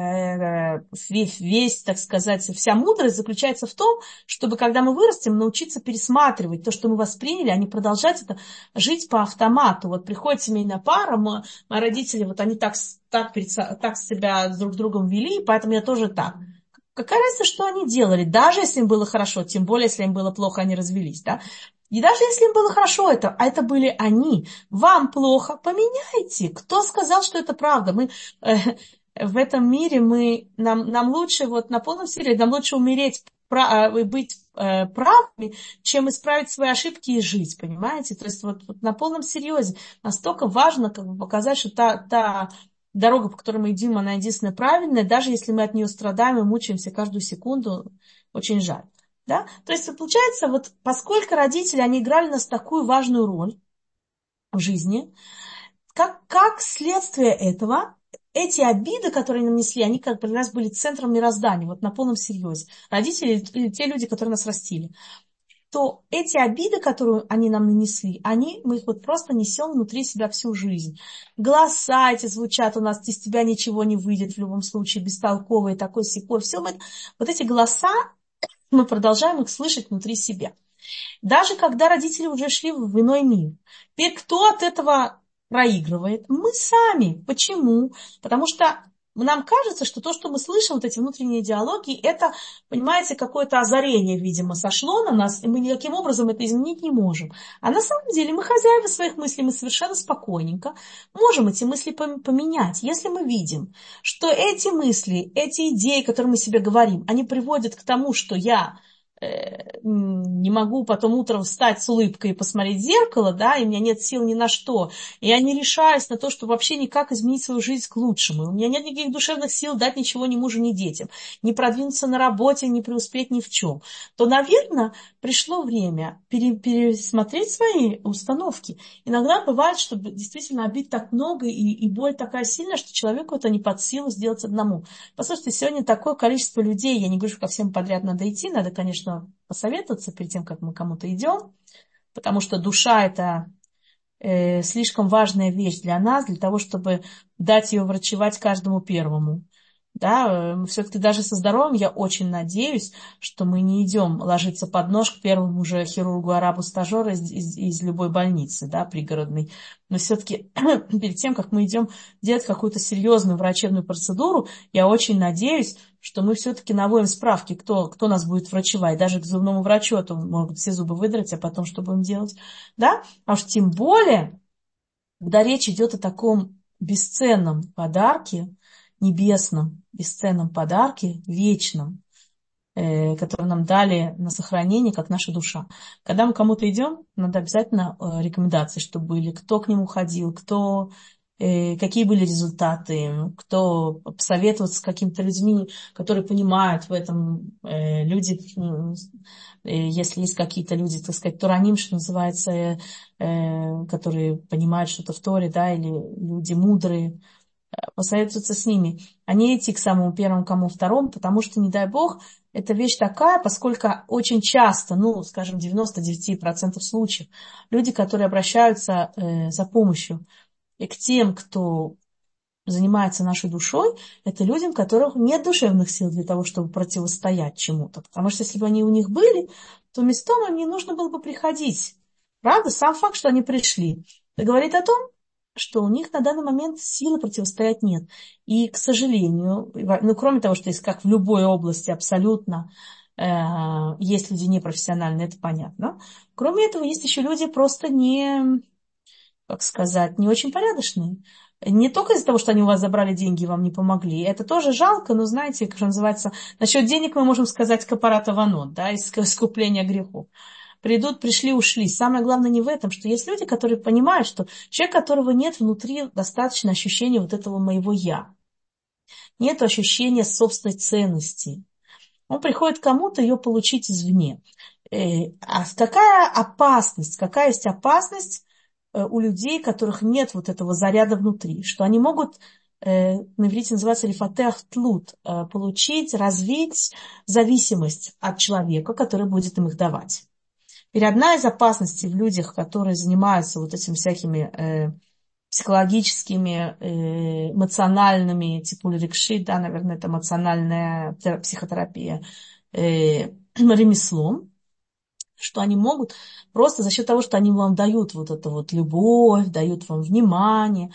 э, весь, весь, так сказать, вся мудрость заключается в том, чтобы, когда мы вырастем, научиться пересматривать то, что мы восприняли, а не продолжать это жить по автомату. Вот приходит семейная пара, мы, мои родители, вот они так, так, перед, так себя друг с другом вели, поэтому я тоже так. Какая разница, что они делали, даже если им было хорошо, тем более, если им было плохо, они развелись, да? И даже если им было хорошо, это, а это были они. Вам плохо, поменяйте. Кто сказал, что это правда? Мы э, в этом мире, мы, нам, нам лучше, вот на полном серьезе, нам лучше умереть, пра, быть э, правыми, чем исправить свои ошибки и жить, понимаете? То есть вот, вот на полном серьезе настолько важно как бы, показать, что та, та дорога, по которой мы идем, она единственная правильная, даже если мы от нее страдаем и мучаемся каждую секунду, очень жаль. Да? То есть получается, вот поскольку родители, они играли у нас такую важную роль в жизни, как, как следствие этого, эти обиды, которые нам несли, они как бы для нас были центром мироздания, вот на полном серьезе. Родители или те люди, которые нас растили. То эти обиды, которые они нам нанесли, они, мы их вот просто несем внутри себя всю жизнь. Голоса эти звучат у нас, из тебя ничего не выйдет в любом случае, бестолковые, такой сякой. Все мы, вот эти голоса, мы продолжаем их слышать внутри себя. Даже когда родители уже шли в иной мир. Теперь кто от этого проигрывает? Мы сами. Почему? Потому что нам кажется, что то, что мы слышим, вот эти внутренние диалоги, это, понимаете, какое-то озарение, видимо, сошло на нас, и мы никаким образом это изменить не можем. А на самом деле мы хозяева своих мыслей, мы совершенно спокойненько можем эти мысли поменять. Если мы видим, что эти мысли, эти идеи, которые мы себе говорим, они приводят к тому, что я не могу потом утром встать с улыбкой и посмотреть в зеркало, да, и у меня нет сил ни на что, и я не решаюсь на то, чтобы вообще никак изменить свою жизнь к лучшему, и у меня нет никаких душевных сил дать ничего ни мужу, ни детям, не продвинуться на работе, не преуспеть ни в чем, то, наверное, пришло время пере- пересмотреть свои установки. Иногда бывает, что действительно обид так много, и, и боль такая сильная, что человеку это не под силу сделать одному. Послушайте, сегодня такое количество людей, я не говорю, что ко всем подряд надо идти, надо, конечно, посоветоваться перед тем, как мы кому-то идем, потому что душа – это э, слишком важная вещь для нас, для того, чтобы дать ее врачевать каждому первому. Да, э, все-таки даже со здоровьем я очень надеюсь, что мы не идем ложиться под нож к первому же хирургу-арабу-стажеру из, из, из любой больницы, да, пригородной. Но все-таки перед тем, как мы идем делать какую-то серьезную врачебную процедуру, я очень надеюсь, что мы все-таки наводим справки, кто, кто нас будет врачевать. Даже к зубному врачу, а то могут все зубы выдрать, а потом что будем делать. Да? А уж тем более, когда речь идет о таком бесценном подарке, небесном, бесценном подарке, вечном, э, который нам дали на сохранение, как наша душа. Когда мы кому-то идем, надо обязательно э, рекомендации, чтобы были, кто к нему ходил, кто... какие были результаты, кто посоветоваться с какими-то людьми, которые понимают в этом, э, люди, э, если есть какие-то люди, так сказать, тураним, что называется, э, которые понимают что-то в Торе, да, или люди мудрые, посоветоваться с ними, а не идти к самому первому, кому второму, потому что, не дай бог, эта вещь такая, поскольку очень часто, ну, скажем, девяносто девять процентов случаев, люди, которые обращаются э, за помощью и к тем, кто занимается нашей душой, это людям, у которых нет душевных сил для того, чтобы противостоять чему-то. Потому что если бы они у них были, то местом им не нужно было бы приходить. Правда? Сам факт, что они пришли, говорит о том, что у них на данный момент силы противостоять нет. И, к сожалению, ну, кроме того, что есть, как в любой области абсолютно, э, есть люди непрофессиональные, это понятно. Кроме этого, есть еще люди просто не... как сказать, не очень порядочные. Не только из-за того, что они у вас забрали деньги и вам не помогли. Это тоже жалко, но знаете, как называется, насчет денег мы можем сказать капарата ванот, да, искупление грехов. Придут, пришли, ушли. Самое главное не в этом, что есть люди, которые понимают, что человек, которого нет внутри достаточно ощущения вот этого моего «я». Нет ощущения собственной ценности. Он приходит к кому-то ее получить извне. А какая опасность? Какая есть опасность у людей, у которых нет вот этого заряда внутри, что они могут, э, на иврите называется лифатеах тлут, э, получить, развить зависимость от человека, который будет им их давать. И одна из опасностей в людях, которые занимаются вот этими всякими э, психологическими, э, эмоциональными, типа рикши, да, наверное, это эмоциональная психотерапия, э, ремеслом, что они могут просто за счет того, что они вам дают вот эту вот любовь, дают вам внимание,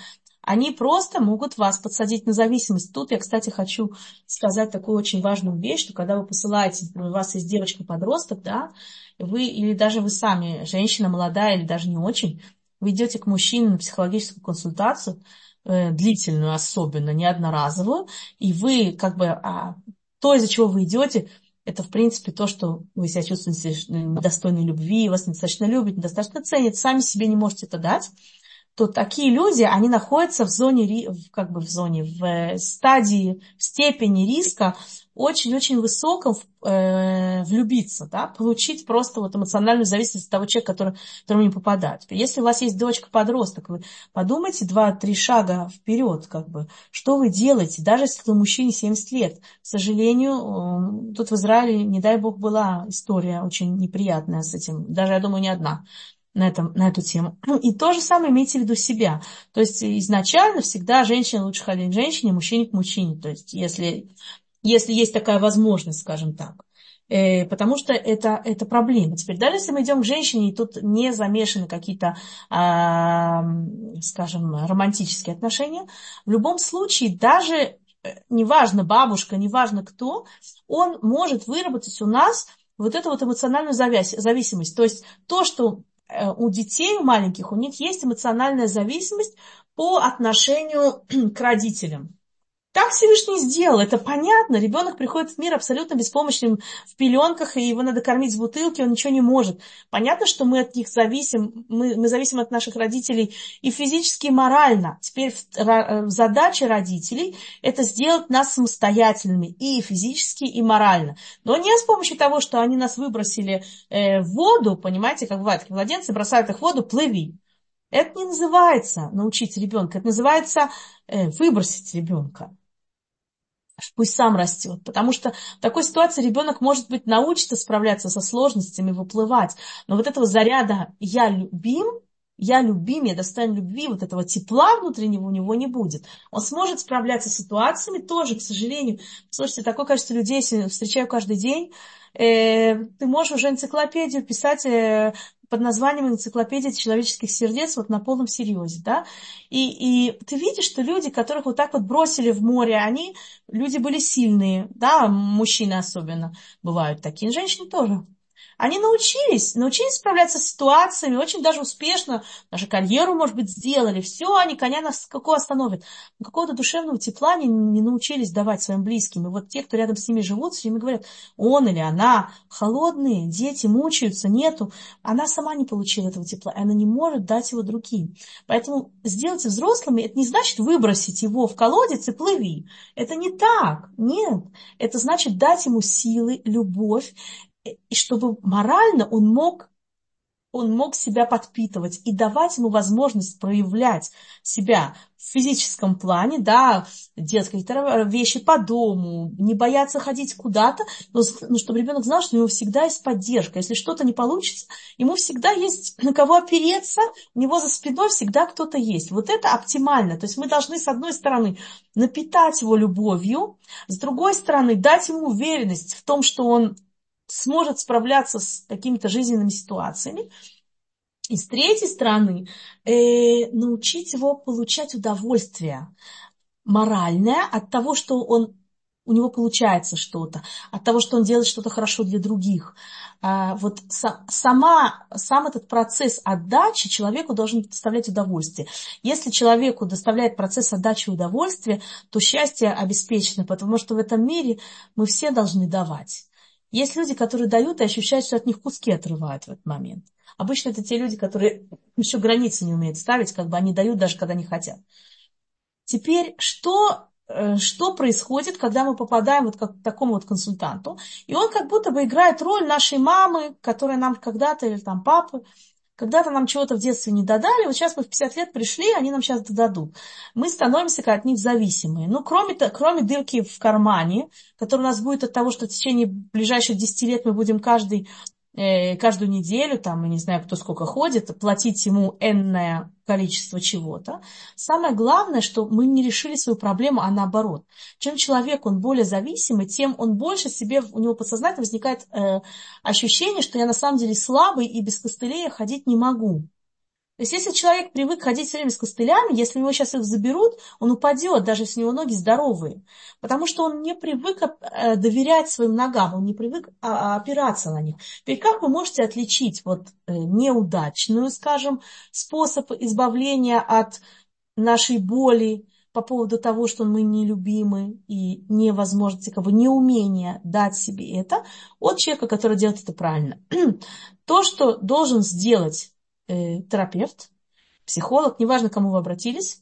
Они просто могут вас подсадить на зависимость. Тут я, кстати, хочу сказать такую очень важную вещь, что когда вы посылаете, например, у вас есть девочка-подросток, да, вы или даже вы сами, женщина молодая или даже не очень, вы идете к мужчине на психологическую консультацию, э, длительную особенно, не одноразовую, и вы как бы а, то, из-за чего вы идете, это, в принципе, то, что вы себя чувствуете недостойной любви, вас недостаточно любят, недостаточно ценят, сами себе не можете это дать, то такие люди, они находятся в зоне, как бы в зоне, в стадии, в степени риска очень-очень высоком э, влюбиться, да, получить просто вот эмоциональную зависимость от того человека, который, которому не попадает. Если у вас есть дочка-подросток, вы подумайте два-три шага вперед, как бы, что вы делаете, даже если вы мужчине семьдесят лет. К сожалению, э, тут в Израиле, не дай бог, была история очень неприятная с этим, даже, я думаю, не одна. На, этом, на эту тему. И то же самое имейте в виду себя. То есть изначально всегда женщина лучше ходить к женщине, мужчине к мужчине. То есть если, если есть такая возможность, скажем так. Э, потому что это, это проблема. Теперь даже если мы идем к женщине, и тут не замешаны какие-то, э, скажем, романтические отношения, в любом случае даже, неважно бабушка, неважно кто, он может выработать у нас вот эту вот эмоциональную зависимость. То есть то, что у детей, у маленьких, у них есть эмоциональная зависимость по отношению к родителям. Так Всевышний сделал, это понятно. Ребенок приходит в мир абсолютно беспомощным в пеленках, и его надо кормить с бутылки, он ничего не может. Понятно, что мы от них зависим, мы, мы зависим от наших родителей и физически, и морально. Теперь задача родителей – это сделать нас самостоятельными и физически, и морально. Но не с помощью того, что они нас выбросили э, в воду, понимаете, как бывает, младенцы бросают их в воду, плыви. Это не называется научить ребенка, это называется э, выбросить ребенка. Пусть сам растет, потому что в такой ситуации ребенок, может быть, научится справляться со сложностями, выплывать, но вот этого заряда «я любим», «я любим», «я достоин любви», вот этого тепла внутреннего у него не будет. Он сможет справляться с ситуациями тоже, к сожалению. Слушайте, такое количество людей я встречаю каждый день. Э, ты можешь уже энциклопедию писать э, под названием «Энциклопедия человеческих сердец» вот на полном серьезе, да, и, и ты видишь, что люди, которых вот так вот бросили в море, они, люди были сильные, да, мужчины особенно бывают такие, женщины тоже. Они научились, научились справляться с ситуациями, очень даже успешно, даже карьеру, может быть, сделали, все, они коня на скаку остановят. Но какого-то душевного тепла они не научились давать своим близким. И вот те, кто рядом с ними живут, все время говорят, он или она холодные, дети мучаются, нету. Она сама не получила этого тепла, и она не может дать его другим. Поэтому сделать взрослыми, это не значит выбросить его в колодец и плыви. Это не так, нет. Это значит дать ему силы, любовь, и чтобы морально он мог, он мог себя подпитывать и давать ему возможность проявлять себя в физическом плане, да, делать какие-то вещи по дому, не бояться ходить куда-то, но, но чтобы ребенок знал, что у него всегда есть поддержка. Если что-то не получится, ему всегда есть на кого опереться, у него за спиной всегда кто-то есть. Вот это оптимально. То есть мы должны, с одной стороны, напитать его любовью, с другой стороны, дать ему уверенность в том, что он сможет справляться с какими-то жизненными ситуациями. И с третьей стороны, э, научить его получать удовольствие моральное от того, что он, у него получается что-то, от того, что он делает что-то хорошо для других. А, вот са, сама, сам этот процесс отдачи человеку должен доставлять удовольствие. Если человеку доставляет процесс отдачи удовольствия, то счастье обеспечено, потому что в этом мире мы все должны давать. Есть люди, которые дают и ощущают, что от них куски отрывают в этот момент. Обычно это те люди, которые еще границы не умеют ставить, как бы они дают, даже когда не хотят. Теперь, что, что происходит, когда мы попадаем вот к такому вот консультанту? И он как будто бы играет роль нашей мамы, которая нам когда-то, или там папы, когда-то нам чего-то в детстве не додали, вот сейчас мы в пятьдесят лет пришли, они нам сейчас додадут. Мы становимся от них зависимые. Ну, кроме, кроме дырки в кармане, которая у нас будет от того, что в течение ближайших десяти лет мы будем каждый, э, каждую неделю, там, я не знаю, кто сколько ходит, платить ему энное количество чего-то. Самое главное, что мы не решили свою проблему, а наоборот. Чем человек, он более зависимый, тем он больше себе, у него подсознательно возникает э, ощущение, что я на самом деле слабый и без костылей ходить не могу. То есть, если человек привык ходить все время с костылями, если у него сейчас их заберут, он упадет, даже если у него ноги здоровые. Потому что он не привык э, доверять своим ногам, он не привык а, опираться на них. Теперь как вы можете отличить вот, э, неудачную, скажем, способ избавления от нашей боли по поводу того, что мы нелюбимы и невозможности, как бы неумение дать себе это, от человека, который делает это правильно. То, что должен сделать э, терапевт, психолог, неважно, к кому вы обратились,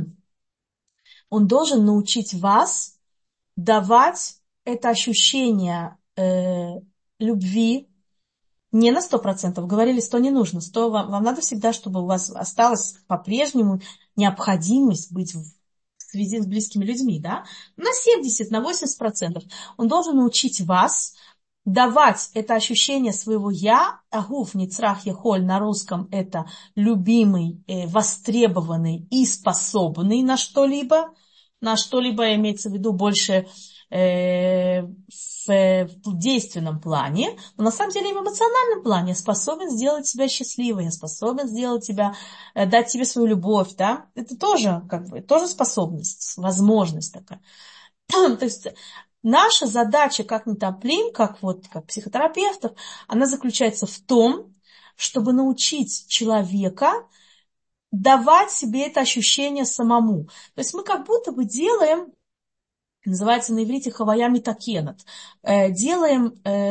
он должен научить вас давать это ощущение э, любви не на сто процентов. Говорили, сто не нужно. сто вам, вам надо всегда, чтобы у вас осталась по-прежнему необходимость быть в связи с близкими людьми. Да? На семьдесят, на восемьдесят процентов. Он должен научить вас давать это ощущение своего «я», агуф, ницрах, яхоль, на русском это любимый, э, востребованный и способный на что-либо, на что-либо имеется в виду больше э, в, в действенном плане, но на самом деле и в эмоциональном плане. Я способен сделать тебя счастливой, я способен сделать тебя, э, дать тебе свою любовь, да, это тоже, как бы, тоже способность, возможность такая. То есть наша задача как нетаплим, как вот как психотерапевтов, она заключается в том, чтобы научить человека давать себе это ощущение самому. То есть мы как будто бы делаем, называется на иврите хавая митакенет, делаем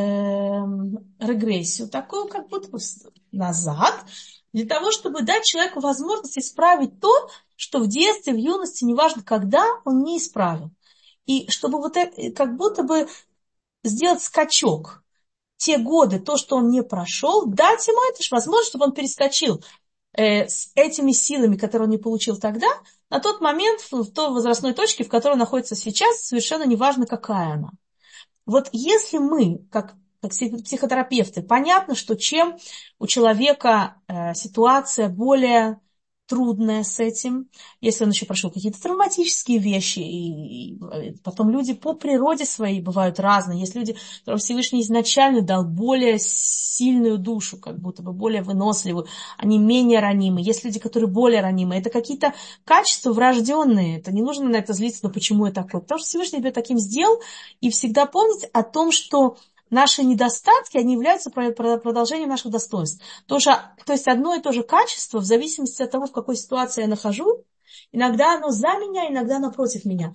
э, регрессию такую, как будто бы назад, для того, чтобы дать человеку возможность исправить то, что в детстве, в юности, неважно когда, он не исправил. И чтобы вот это, как будто бы сделать скачок. Те годы, то, что он не прошел, дать ему это же возможность, чтобы он перескочил э, с этими силами, которые он не получил тогда, на тот момент, в той возрастной точке, в которой он находится сейчас, совершенно неважно, какая она. Вот если мы, как, как психотерапевты, понятно, что чем у человека э, ситуация более трудная с этим, если он еще прошел какие-то травматические вещи, и, и потом люди по природе своей бывают разные. Есть люди, которым Всевышний изначально дал более сильную душу, как будто бы более выносливую, они менее ранимы. Есть люди, которые более ранимы. Это какие-то качества врожденные. Это не нужно на это злиться, но почему я такой? Потому что Всевышний тебя таким сделал, и всегда помнить о том, что наши недостатки, они являются продолжением наших достоинств. Тоже, то есть одно и то же качество, в зависимости от того, в какой ситуации я нахожусь, иногда оно за меня, иногда оно против меня.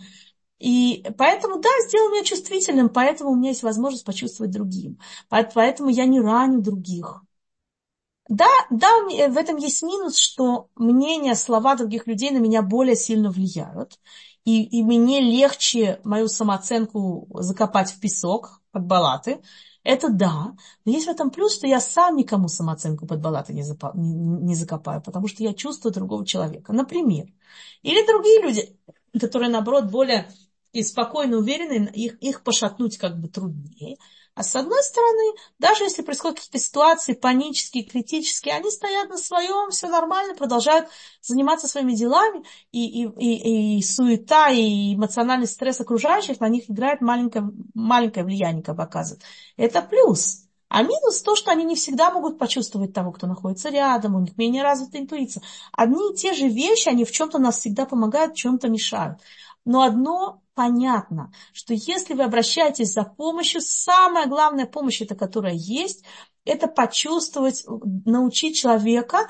И поэтому, да, сделал меня чувствительным, поэтому у меня есть возможность почувствовать другим. Поэтому я не раню других. Да, да, в этом есть минус, что мнения, слова других людей на меня более сильно влияют. И, и мне легче мою самооценку закопать в песок под балаты. Это да. Но есть в этом плюс, что я сам никому самооценку под балаты не, запа- не, не закопаю, потому что я чувствую другого человека. Например. Или другие люди, которые, наоборот, более и спокойно уверены, их, их пошатнуть как бы труднее. А с одной стороны, даже если происходят какие-то ситуации панические, критические, они стоят на своем, все нормально, продолжают заниматься своими делами, и, и, и, и суета, и эмоциональный стресс окружающих на них играет маленькое, маленькое влияние, как бы оказывает. Это плюс. А минус то, что они не всегда могут почувствовать того, кто находится рядом, у них менее развита интуиция. Одни и те же вещи, они в чем-то нас всегда помогают, в чем-то мешают. Но одно понятно, что если вы обращаетесь за помощью, самая главная помощь, это которая есть, это почувствовать, научить человека,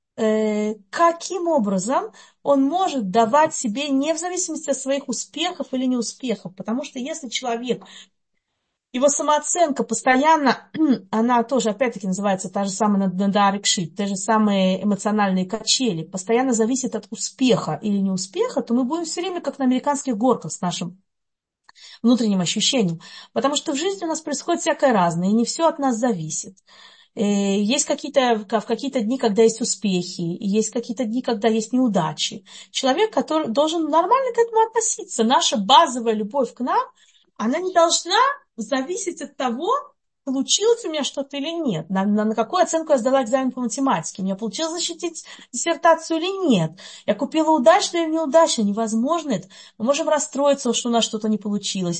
э, каким образом он может давать себе не в зависимости от своих успехов или неуспехов. Потому что если человек, его самооценка постоянно, она тоже, опять-таки, называется та же самая надарикшит, те же самые эмоциональные качели, постоянно зависит от успеха или неуспеха, то мы будем все время как на американских горках с нашим внутренним ощущением. Потому что в жизни у нас происходит всякое разное, и не все от нас зависит. Есть какие-то, в какие-то дни, когда есть успехи, и есть какие-то дни, когда есть неудачи. Человек, который должен нормально к этому относиться. Наша базовая любовь к нам, она не должна зависеть от того, получилось у меня что-то или нет, на, на, на какую оценку я сдала экзамен по математике, мне получилось защитить диссертацию или нет, я купила удачно или неудачно, невозможно это. Мы можем расстроиться, что у нас что-то не получилось.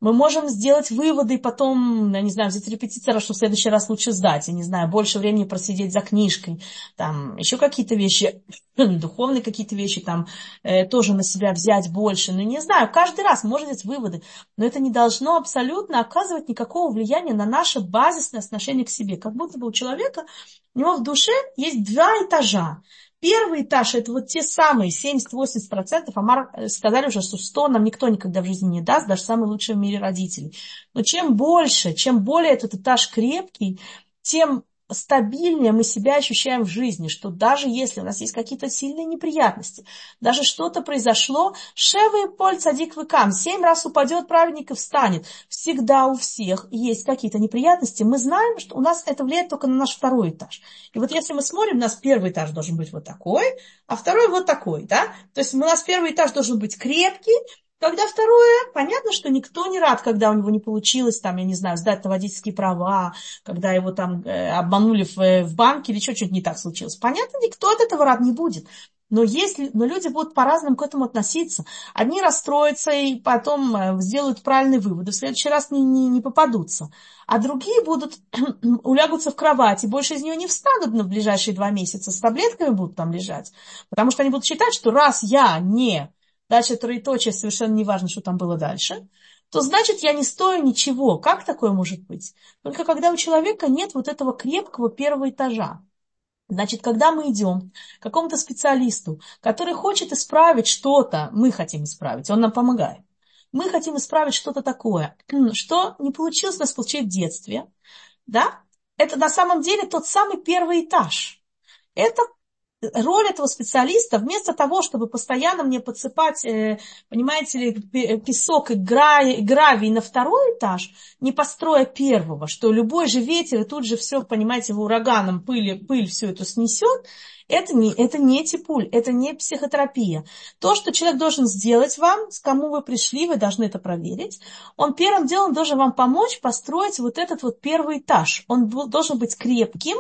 Мы можем сделать выводы и потом, я не знаю, взять репетитора, что в следующий раз лучше сдать, я не знаю, больше времени просидеть за книжкой, там, еще какие-то вещи, духовные какие-то вещи, там, э, тоже на себя взять больше, ну, не знаю, каждый раз можно делать выводы, но это не должно абсолютно оказывать никакого влияния на наше базисное отношение к себе, как будто бы у человека, у него в душе есть два этажа. Первый этаж – это вот те самые семьдесят-восемьдесят процентов. Амар сказали уже, что сто нам никто никогда в жизни не даст, даже самые лучшие в мире родители. Но чем больше, чем более этот этаж крепкий, тем стабильнее мы себя ощущаем в жизни, что даже если у нас есть какие-то сильные неприятности, даже что-то произошло, шева и поль цадик выкам, семь раз упадет праведник и встанет. Всегда у всех есть какие-то неприятности. Мы знаем, что у нас это влияет только на наш второй этаж. И вот если мы смотрим, у нас первый этаж должен быть вот такой, а второй вот такой, да? То есть у нас первый этаж должен быть крепкий, когда второе, понятно, что никто не рад, когда у него не получилось, там, я не знаю, сдать на водительские права, когда его там э, обманули в, в банке или что-то не так случилось. Понятно, никто от этого рад не будет. Но, если, но люди будут по-разному к этому относиться. Одни расстроятся и потом э, сделают правильные выводы, в следующий раз не, не, не попадутся. А другие будут, улягутся в кровать и больше из нее не встанут на ближайшие два месяца, с таблетками будут там лежать. Потому что они будут считать, что раз я не... дальше троеточие, совершенно не важно, что там было дальше, то значит, я не стою ничего. Как такое может быть? Только когда у человека нет вот этого крепкого первого этажа. Значит, когда мы идем к какому-то специалисту, который хочет исправить что-то, мы хотим исправить, он нам помогает. Мы хотим исправить что-то такое, что не получилось у нас получить в детстве, да? Это на самом деле тот самый первый этаж. Это роль этого специалиста, вместо того, чтобы постоянно мне подсыпать, э, понимаете ли, песок и гравий на второй этаж, не построя первого, что любой же ветер, и тут же все, понимаете, ураганом пыль, пыль всю эту снесет, это не, это не типуль, это не психотерапия. То, что человек должен сделать вам, с кому вы пришли, вы должны это проверить, он первым делом должен вам помочь построить вот этот вот первый этаж. Он должен быть крепким,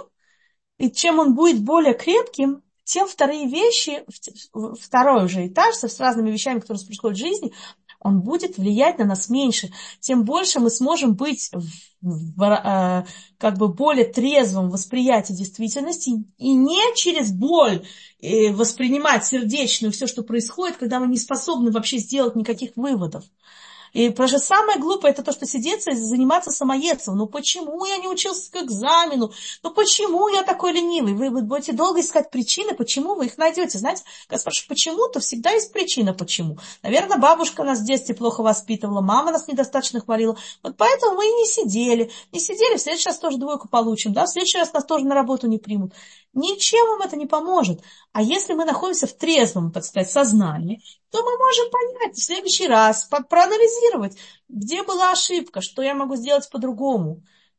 и чем он будет более крепким, тем вторые вещи, второй уже этаж с разными вещами, которые происходят в жизни, он будет влиять на нас меньше. Тем больше мы сможем быть в, в, э, как бы более трезвом восприятии действительности и не через боль э, воспринимать сердечную все, что происходит, когда мы не способны вообще сделать никаких выводов. И потому что самое глупое, это то, что сидеться и заниматься самоедством. Ну почему я не учился к экзамену? Ну почему я такой ленивый? Вы будете долго искать причины, почему вы их найдете. Знаете, когда спрашиваешь, почему, то всегда есть причина, почему. Наверное, бабушка нас в детстве плохо воспитывала, мама нас недостаточно хвалила. Вот поэтому мы и не сидели. Не сидели, в следующий раз тоже двойку получим, да, в следующий раз нас тоже на работу не примут. Ничем вам это не поможет. А если мы находимся в трезвом, так сказать, сознании, то мы можем понять в следующий раз, проанализировать, где была ошибка, что я могу сделать по-другому.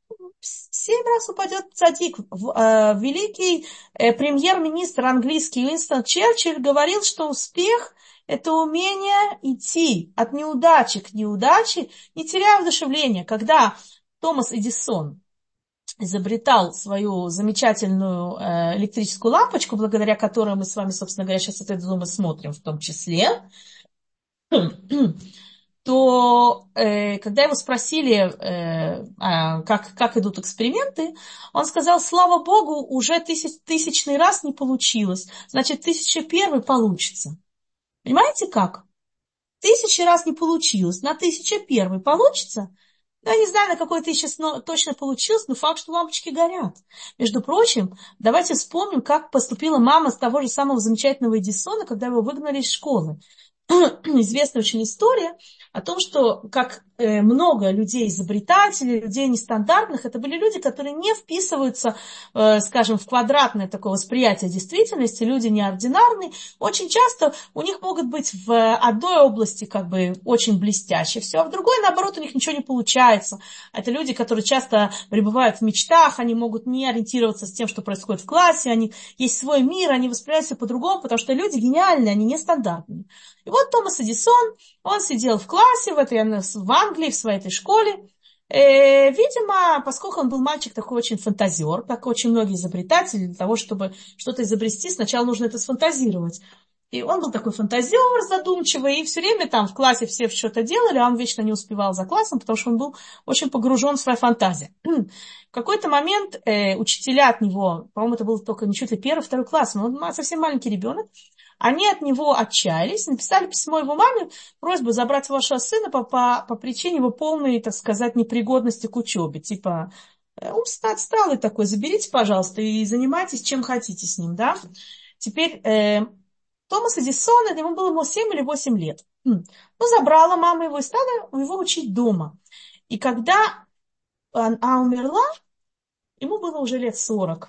Семь раз упадет цадик. Э, великий э, премьер-министр английский Уинстон Черчилль говорил, что успех – это умение идти от неудачи к неудаче, не теряя вдохновения. Когда Томас Эдисон изобретал свою замечательную э, электрическую лампочку, благодаря которой мы с вами, собственно говоря, сейчас это дома смотрим в том числе, то э, когда его спросили, э, э, как, как идут эксперименты, он сказал, слава богу, уже тысяч, тысячный раз не получилось, значит, тысяча первый получится. Понимаете как? Тысячи раз не получилось, на тысяча первый получится. Я не знаю, на какой тысяче точно получилось, но факт, что лампочки горят. Между прочим, давайте вспомним, как поступила мама с того же самого замечательного Эдисона, когда его выгнали из школы. Известная очень история о том, что как э, много людей-изобретателей, людей нестандартных, это были люди, которые не вписываются, э, скажем, в квадратное такое восприятие действительности, люди неординарные. Очень часто у них могут быть в одной области как бы очень блестяще все, а в другой, наоборот, у них ничего не получается. Это люди, которые часто пребывают в мечтах, они могут не ориентироваться с тем, что происходит в классе, они есть свой мир, они воспринимаются по-другому, потому что люди гениальные, они нестандартные. И вот Томас Эдисон, он сидел в классе в, этой, в Англии, в своей этой школе. Э, видимо, поскольку он был мальчик такой очень фантазер, как очень многие изобретатели, для того, чтобы что-то изобрести, сначала нужно это сфантазировать. И он был такой фантазер, задумчивый, и все время там в классе все что-то делали, а он вечно не успевал за классом, потому что он был очень погружен в свою фантазию. В какой-то момент э, учителя от него, по-моему, это был только не чуть ли первый, второй класс, но он совсем маленький ребенок, они от него отчаялись, написали письмо его маме, просьбу забрать вашего сына по, по, по причине его полной, так сказать, непригодности к учебе. Типа, умственно отсталый такой, заберите, пожалуйста, и занимайтесь чем хотите с ним, да. Теперь э, Томас Эдисон, ему было ему семь или восемь лет. Ну, забрала мама его и стала его учить дома. И когда она умерла, ему было уже лет сорок.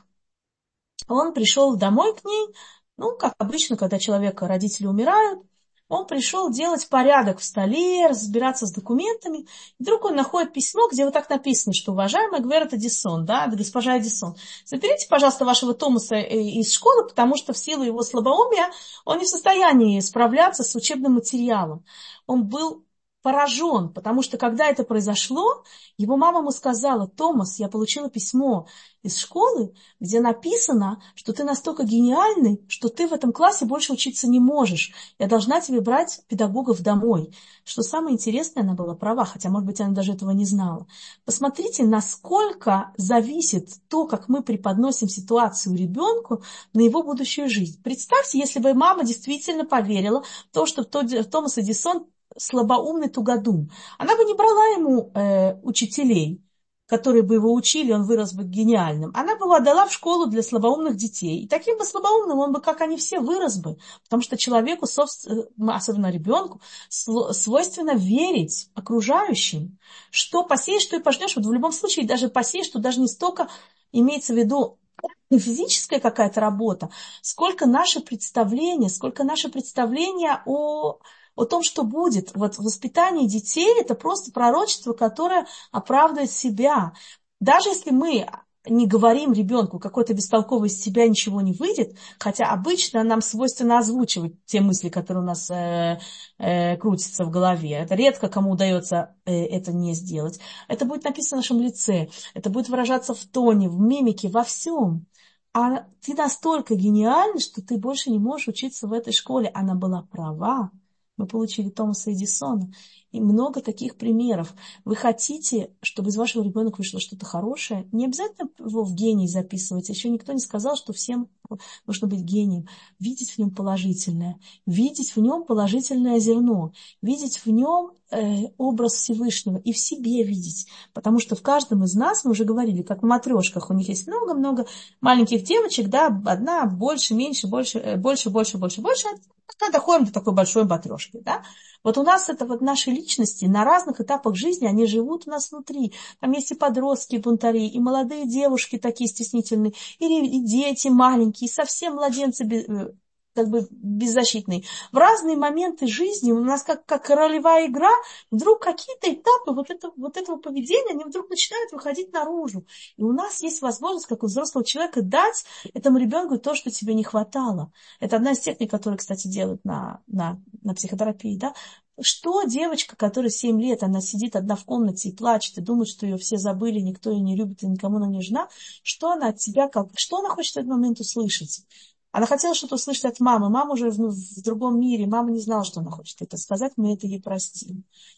Он пришел домой к ней, ну, как обычно, когда человек, родители умирают, он пришел делать порядок в столе, разбираться с документами. И вдруг он находит письмо, где вот так написано, что уважаемая Гверт Эдисон, да, госпожа Эдисон, заберите, пожалуйста, вашего Томаса из школы, потому что в силу его слабоумия он не в состоянии справляться с учебным материалом. Он был поражен, потому что когда это произошло, его мама ему сказала: Томас, я получила письмо из школы, где написано, что ты настолько гениальный, что ты в этом классе больше учиться не можешь. Я должна тебе брать педагогов домой. Что самое интересное, она была права, хотя, может быть, она даже этого не знала. Посмотрите, насколько зависит то, как мы преподносим ситуацию ребенку на его будущую жизнь. Представьте, если бы мама действительно поверила в то, что Томас Эдисон слабоумный тугодум. Она бы не брала ему э, учителей, которые бы его учили, он вырос бы гениальным. Она бы его отдала в школу для слабоумных детей. И таким бы слабоумным он бы, как они все, вырос бы. Потому что человеку, особенно ребенку, свойственно верить окружающим. Что посеешь, что и пожнешь. Вот в любом случае, даже посеешь, что даже не столько имеется в виду не физическая какая-то работа, сколько наше представление, сколько наше представление о... о том, что будет. Вот воспитание детей – это просто пророчество, которое оправдывает себя. Даже если мы не говорим ребенку, какой-то бестолковый из себя ничего не выйдет, хотя обычно нам свойственно озвучивать те мысли, которые у нас э, э, крутятся в голове. Это редко кому удается э, это не сделать. Это будет написано на нашем лице, это будет выражаться в тоне, в мимике, во всем. А ты настолько гениальный, что ты больше не можешь учиться в этой школе. Она была права. Мы получили Томаса Эдисона. И много таких примеров. Вы хотите, чтобы из вашего ребенка вышло что-то хорошее? Не обязательно его в гений записывать. Еще никто не сказал, что всем нужно быть гением. Видеть в нем положительное. Видеть в нем положительное зерно. Видеть в нем э, образ Всевышнего. И в себе видеть. Потому что в каждом из нас, мы уже говорили, как в матрешках, у них есть много-много маленьких девочек, да, одна больше, меньше, больше, больше, больше, больше, больше. Когда доходим до такой большой матрешки, да. Вот у нас это вот наши личности на разных этапах жизни, они живут у нас внутри. Там есть и подростки, и бунтари, и молодые девушки такие стеснительные, и, и дети маленькие, и совсем младенцы как бы беззащитные. В разные моменты жизни у нас как, как ролевая игра, вдруг какие-то этапы вот, это, вот этого поведения, они вдруг начинают выходить наружу. И у нас есть возможность, как у взрослого человека, дать этому ребенку то, что тебе не хватало. Это одна из техник, которые, кстати, делают на, на, на психотерапии. Да? Что девочка, которая семь лет, она сидит одна в комнате и плачет, и думает, что ее все забыли, никто ее не любит, и никому она не нужна, что она от тебя, как, что она хочет в этот момент услышать? Она хотела что-то услышать от мамы. Мама уже в, в другом мире. Мама не знала, что она хочет это сказать. Мы это ей простим.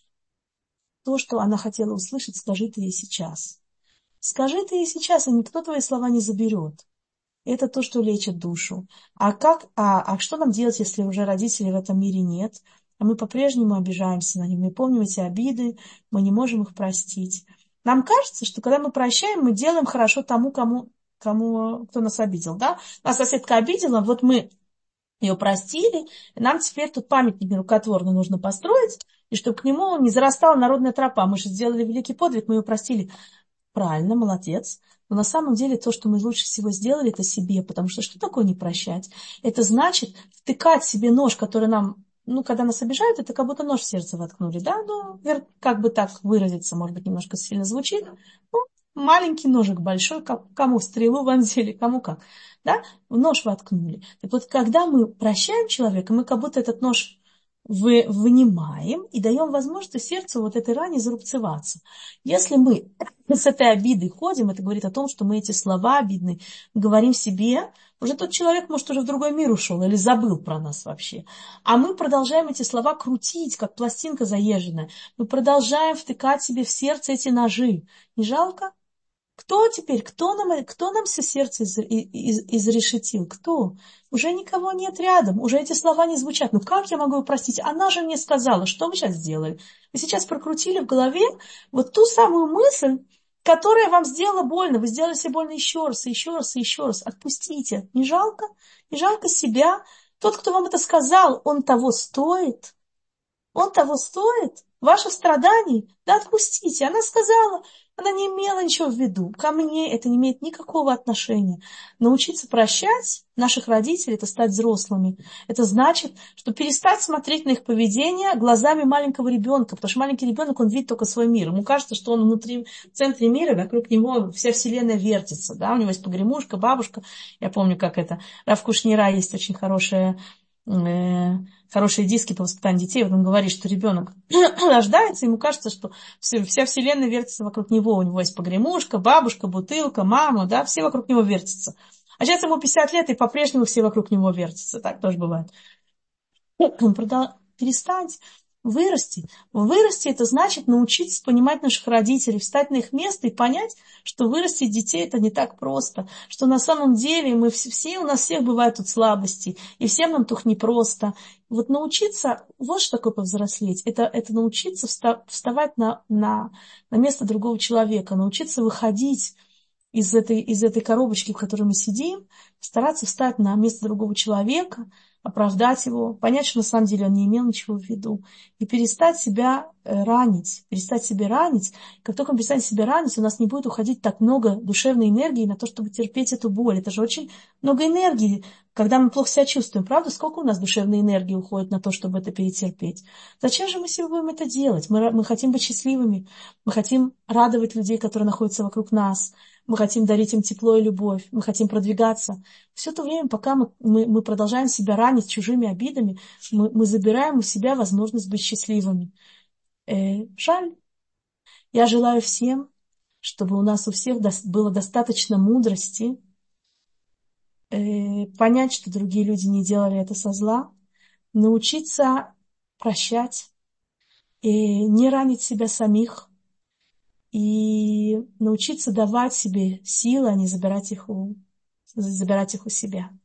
То, что она хотела услышать, скажи ты ей сейчас. Скажи ты ей сейчас, и никто твои слова не заберет. Это то, что лечит душу. А, как, а, а что нам делать, если уже родителей в этом мире нет? А мы по-прежнему обижаемся на них. Мы помним эти обиды, мы не можем их простить. Нам кажется, что когда мы прощаем, мы делаем хорошо тому, кому... кому, кто нас обидел, да? Нас соседка обидела, вот мы ее простили, и нам теперь тут памятник нерукотворный нужно построить, и чтобы к нему не зарастала народная тропа. Мы же сделали великий подвиг, мы ее простили. Правильно, молодец. Но на самом деле то, что мы лучше всего сделали, это себе, потому что что такое не прощать? Это значит втыкать себе нож, который нам, ну, когда нас обижают, это как будто нож в сердце воткнули, да? Ну, как бы так выразиться, может быть, немножко сильно звучит. Ну, маленький ножик большой, как, кому стрелу вонзили, кому как, да, в нож воткнули. Так вот, когда мы прощаем человека, мы как будто этот нож вы, вынимаем и даем возможность сердцу вот этой ране зарубцеваться. Если мы с этой обидой ходим, это говорит о том, что мы эти слова обидные говорим себе, Уже тот человек, может, уже в другой мир ушел или забыл про нас вообще. А мы продолжаем эти слова крутить, как пластинка заезженная. Мы продолжаем втыкать себе в сердце эти ножи. Не жалко? Кто теперь? Кто нам, кто нам все сердце из, из, изрешетил? Кто? Уже никого нет рядом, уже эти слова не звучат. Ну как я могу ее простить? Она же мне сказала, что вы сейчас сделали? Вы сейчас прокрутили в голове вот ту самую мысль, которая вам сделала больно. Вы сделали себе больно еще раз, и еще раз, и еще раз. Отпустите. Не жалко? Не жалко себя? Тот, кто вам это сказал, он того стоит? Он того стоит? Ваших страданий? Да отпустите. Она сказала, она не имела ничего в виду. Ко мне это не имеет никакого отношения. Научиться прощать наших родителей — это стать взрослыми. Это значит, что перестать смотреть на их поведение глазами маленького ребенка. Потому что маленький ребенок, он видит только свой мир. Ему кажется, что он внутри, в центре мира, вокруг него вся вселенная вертится. Да? У него есть погремушка, бабушка. Я помню, как это. Рав Кушнира есть очень хорошая... хорошие диски по воспитанию детей. Вот он говорит, что ребенок рождается, ему кажется, что вся вселенная вертится вокруг него. У него есть погремушка, бабушка, бутылка, мама, да, все вокруг него вертятся. А сейчас ему пятьдесят лет, и по-прежнему все вокруг него вертятся. Так тоже бывает. Он продал... Перестать вырасти. Вырасти — это значит научиться понимать наших родителей, встать на их место и понять, что вырастить детей — это не так просто, что на самом деле мы все, все, у нас всех бывают тут слабости, и всем нам тут непросто. Вот научиться, вот что такое повзрослеть, это, это научиться вставать на, на, на место другого человека, научиться выходить из этой, из этой коробочки, в которой мы сидим, стараться встать на место другого человека, оправдать его, понять, что на самом деле он не имел ничего в виду, и перестать себя ранить, перестать себя ранить. Как только мы перестанем себя ранить, у нас не будет уходить так много душевной энергии на то, чтобы терпеть эту боль. Это же очень много энергии, когда мы плохо себя чувствуем. Правда, сколько у нас душевной энергии уходит на то, чтобы это перетерпеть? Зачем же мы себе будем это делать? Мы, мы хотим быть счастливыми, мы хотим радовать людей, которые находятся вокруг нас, мы хотим дарить им тепло и любовь, мы хотим продвигаться. Все то время, пока мы, мы, мы продолжаем себя ранить чужими обидами, мы, мы забираем у себя возможность быть счастливыми. Э, жаль. Я желаю всем, чтобы у нас у всех до, было достаточно мудрости э, понять, что другие люди не делали это со зла, научиться прощать, и не ранить себя самих, и научиться давать себе силы, а не забирать их у, забирать их у себя.